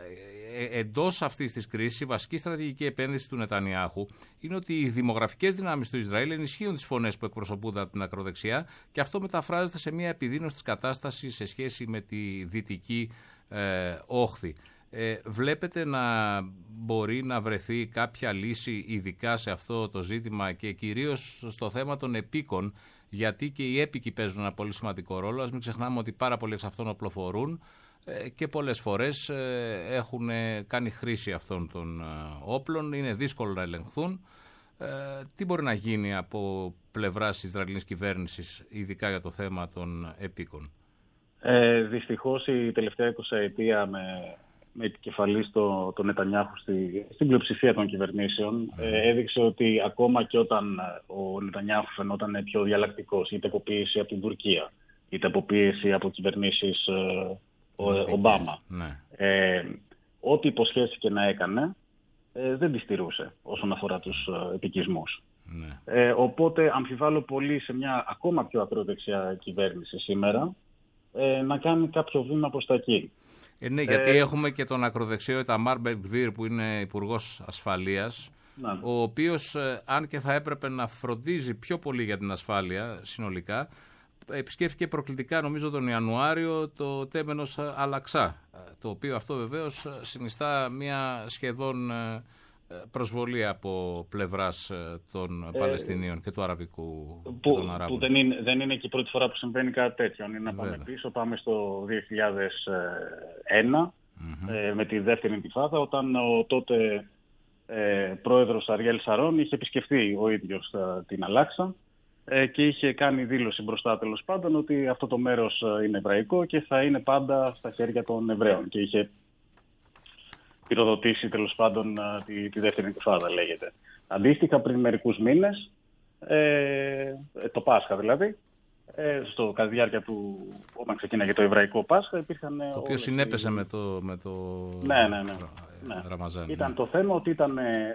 εντός αυτής της κρίσης, η βασική στρατηγική επένδυση του Νετανιάχου είναι ότι οι δημογραφικές δυνάμεις του Ισραήλ ενισχύουν τις φωνές που εκπροσωπούνται από την ακροδεξιά και αυτό μεταφράζεται σε μια επιδείνωση της κατάστασης σε σχέση με τη δυτική ε, όχθη. Ε, βλέπετε να μπορεί να βρεθεί κάποια λύση ειδικά σε αυτό το ζήτημα και κυρίως στο θέμα των επίκων, γιατί και οι έπικοι παίζουν ένα πολύ σημαντικό ρόλο. Ας μην ξεχνάμε ότι πάρα πολλοί εξ αυτών οπλοφορούν ε, και πολλές φορές ε, έχουν κάνει χρήση αυτών των ε, όπλων, είναι δύσκολο να ελεγχθούν. Ε, τι μπορεί να γίνει από πλευράς της Ισραηλινής κυβέρνησης, ειδικά για το θέμα των επίκων? Ε, δυστυχώς η τελευταία εικοσαετία με... με επικεφαλής το, το Νετανιάχου στη, στην πλειοψηφία των κυβερνήσεων, mm. ε, έδειξε ότι ακόμα και όταν ο Νετανιάχου φαινόταν πιο διαλλακτικός, είτε από πίεση από την Τουρκία, είτε από πίεση από κυβερνήσεις ε, ο, Ομπάμα, mm. ε, ό,τι υποσχέθηκε να έκανε, ε, δεν τη στηρούσε όσον αφορά τους ε, επικισμούς. Mm. Ε, οπότε αμφιβάλλω πολύ σε μια ακόμα πιο ακροδεξιά κυβέρνηση σήμερα ε, να κάνει κάποιο βήμα προς τα εκεί. Ε, ναι, γιατί ε, έχουμε και τον ακροδεξιό Ιταμάρ Μπεν-Γκβίρ που είναι υπουργός ασφαλείας, να. ο οποίος, ε, αν και θα έπρεπε να φροντίζει πιο πολύ για την ασφάλεια συνολικά, επισκέφθηκε προκλητικά νομίζω τον Ιανουάριο το τέμενος Αλαξά, το οποίο αυτό βεβαίως συνιστά μια σχεδόν προσβολή από πλευράς των ε, Παλαιστινίων και του Αραβικού που, και των Αράβων. Που δεν είναι, δεν είναι και η πρώτη φορά που συμβαίνει κάτι τέτοιο. Είναι να πάμε Βέβαια. πίσω, πάμε στο δύο χιλιάδες ένα mm-hmm. ε, με τη δεύτερη Ιντιφάδα, όταν ο τότε ε, πρόεδρος Αριέλ Σαρών είχε επισκεφθεί ο ίδιος ε, την Αλάξα ε, και είχε κάνει δήλωση μπροστά τέλος πάντων ότι αυτό το μέρος είναι εβραϊκό και θα είναι πάντα στα χέρια των Εβραίων. Και είχε πυροδοτήσει τέλος πάντων τη, τη δεύτερη Ιντιφάδα, λέγεται. Αντίστοιχα, πριν μερικούς μήνες, ε, το Πάσχα δηλαδή, ε, στο, κατά τη διάρκεια του, όταν ξεκίναγε το εβραϊκό Πάσχα, υπήρχαν... Το οποίο συνέπεσε οι... με το, με το ναι, ναι, ναι, ναι. Ραμαζάν. Ήταν ναι. το θέμα ότι ήταν ε,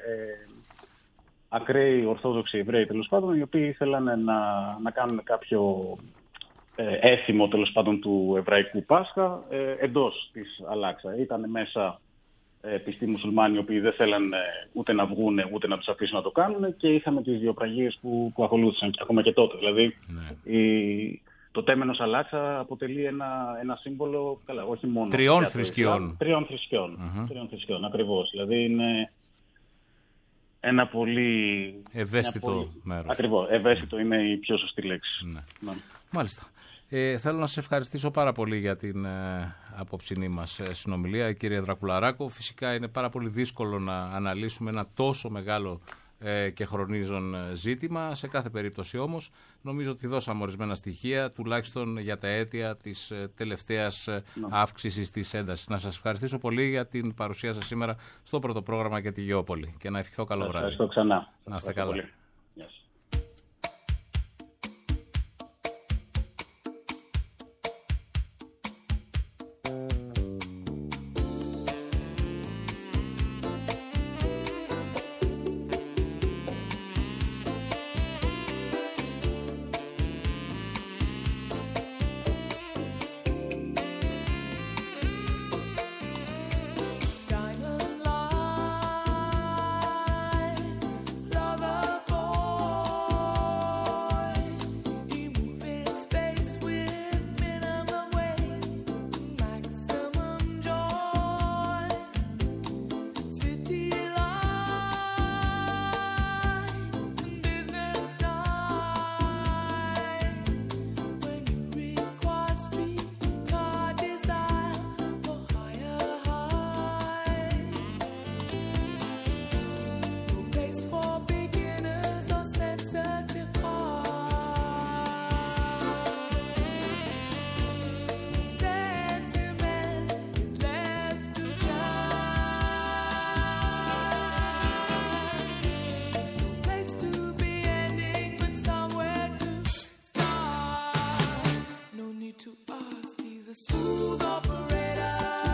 ακραίοι Ορθόδοξοι Εβραίοι, τέλος πάντων, οι οποίοι ήθελαν να, να κάνουν κάποιο ε, έθιμο, τέλος πάντων, του εβραϊκού Πάσχα ε, εντός της Αλάξα. Ήταν μέσα πιστοί μουσουλμάνοι, οι οποίοι δεν θέλαν ούτε να βγουν ούτε να τους αφήσουν να το κάνουν, και είχαμε τις βιοπραγίες που, που ακολούθησαν και ακόμα και τότε. Δηλαδή, ναι. η, το τέμενος Αλάξα αποτελεί ένα, ένα σύμβολο, καλά, όχι μόνο τριών θρησκειών. Τριών θρησκειών, mm-hmm. τριών θρησκειών, ακριβώς. Δηλαδή είναι ένα πολύ ευαίσθητο πολύ, μέρος. Ακριβώς, ευαίσθητο mm. είναι η πιο σωστή λέξη. Ναι. Ναι. Μάλιστα. Ε, θέλω να σας ευχαριστήσω πάρα πολύ για την ε, απόψινή μας ε, συνομιλία, κύριε Δρακουλαράκο. Φυσικά είναι πάρα πολύ δύσκολο να αναλύσουμε ένα τόσο μεγάλο ε, και χρονίζον ζήτημα. Σε κάθε περίπτωση όμως νομίζω ότι δώσαμε ορισμένα στοιχεία, τουλάχιστον για τα αίτια της ε, τελευταίας ε, αύξησης της έντασης. Να σας ευχαριστήσω πολύ για την παρουσία σας σήμερα στο πρώτο πρόγραμμα για τη Γεώπολη και να ευχηθώ καλό βράδυ. Ευχαριστώ ξανά. Να είστε καλά. Diamond light, lover boy. ask, he's a smooth operator.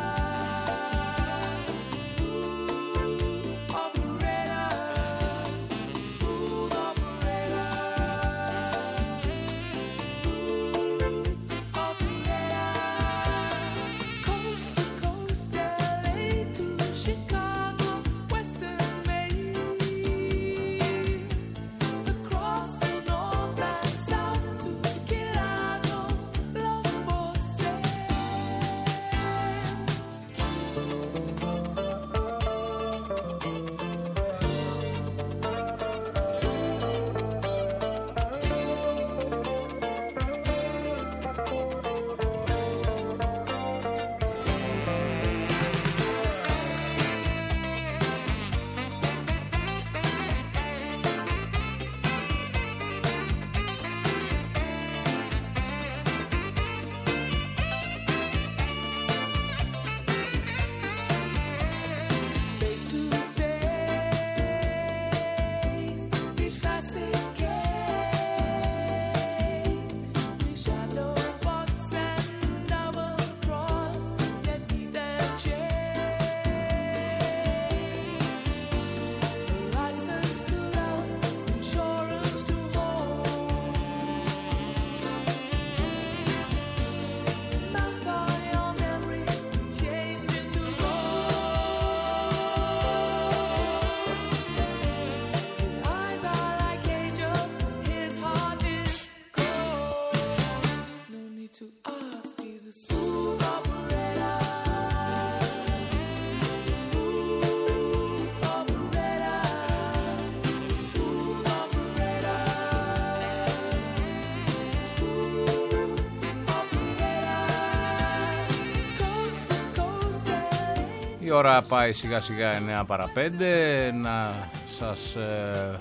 Η ώρα πάει σιγά σιγά εννιά παρά πέντε. Να σας ε,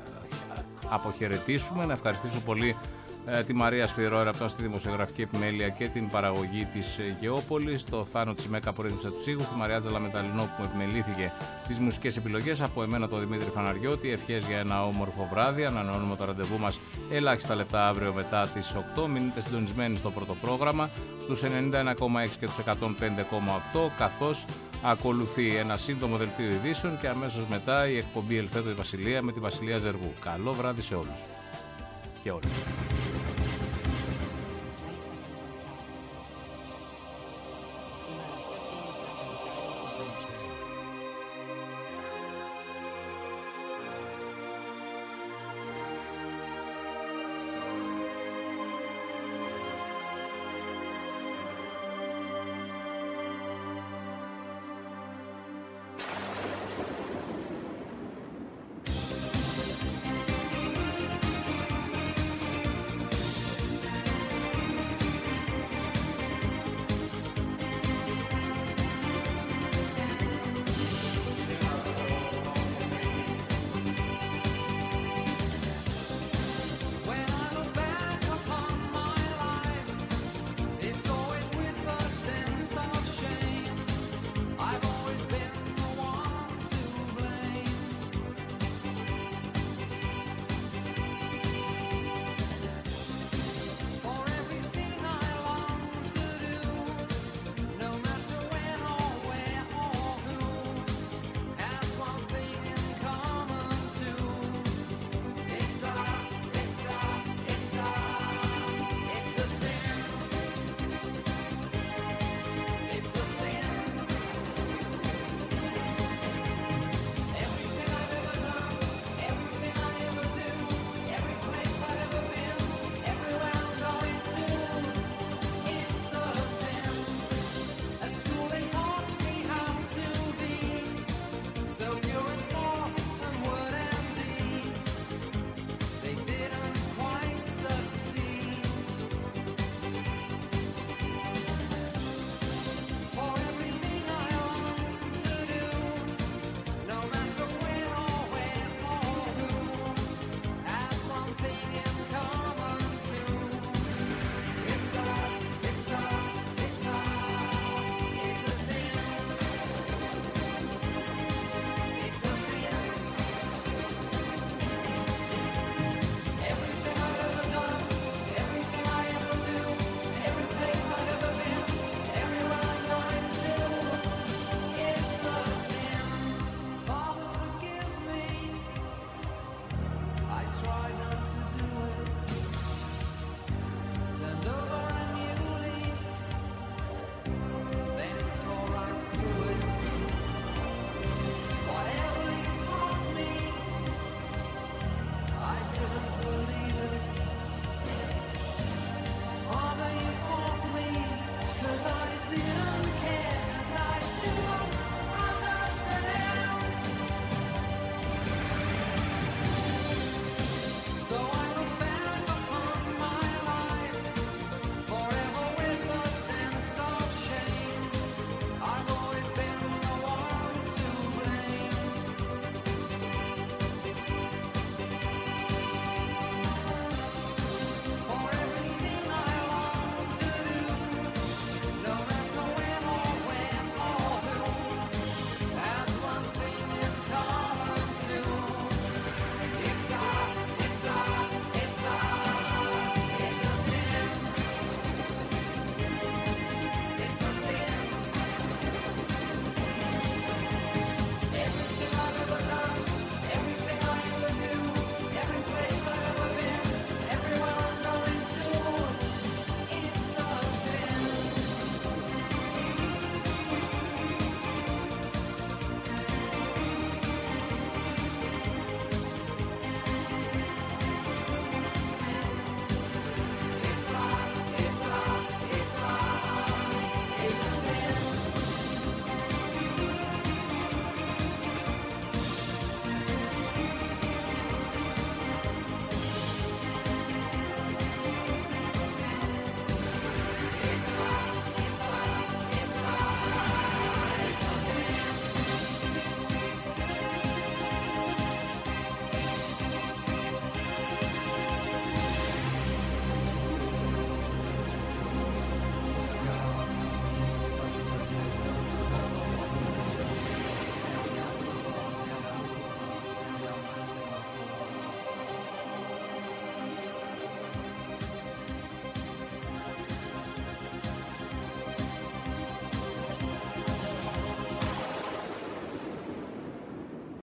αποχαιρετήσουμε, να ευχαριστήσω πολύ ε, τη Μαρία Σφυρόερα στη δημοσιογραφική επιμέλεια και την παραγωγή της ε, Γεώπολης, το Θάνο Τσιμέκα που ρύθμισε τους ήχους, τη Μαρία Τζαλαμεταλινό που μου επιμελήθηκε τις μουσικές επιλογές, από εμένα τον Δημήτρη Φαναριώτη. Ευχές για ένα όμορφο βράδυ. Ανανεώνουμε το ραντεβού μας ελάχιστα λεπτά αύριο μετά τις οκτώ. Μείνετε συντονισμένοι στο πρώτο πρόγραμμα στους ενενήντα ένα κόμμα έξι και τους εκατόν πέντε κόμμα οκτώ, καθώς ακολουθεί ένα σύντομο δελτίο ειδήσεων και αμέσως μετά η εκπομπή Ελφέτο η Βασιλεία με τη Βασιλεία Ζερβού. Καλό βράδυ σε όλους και όλες.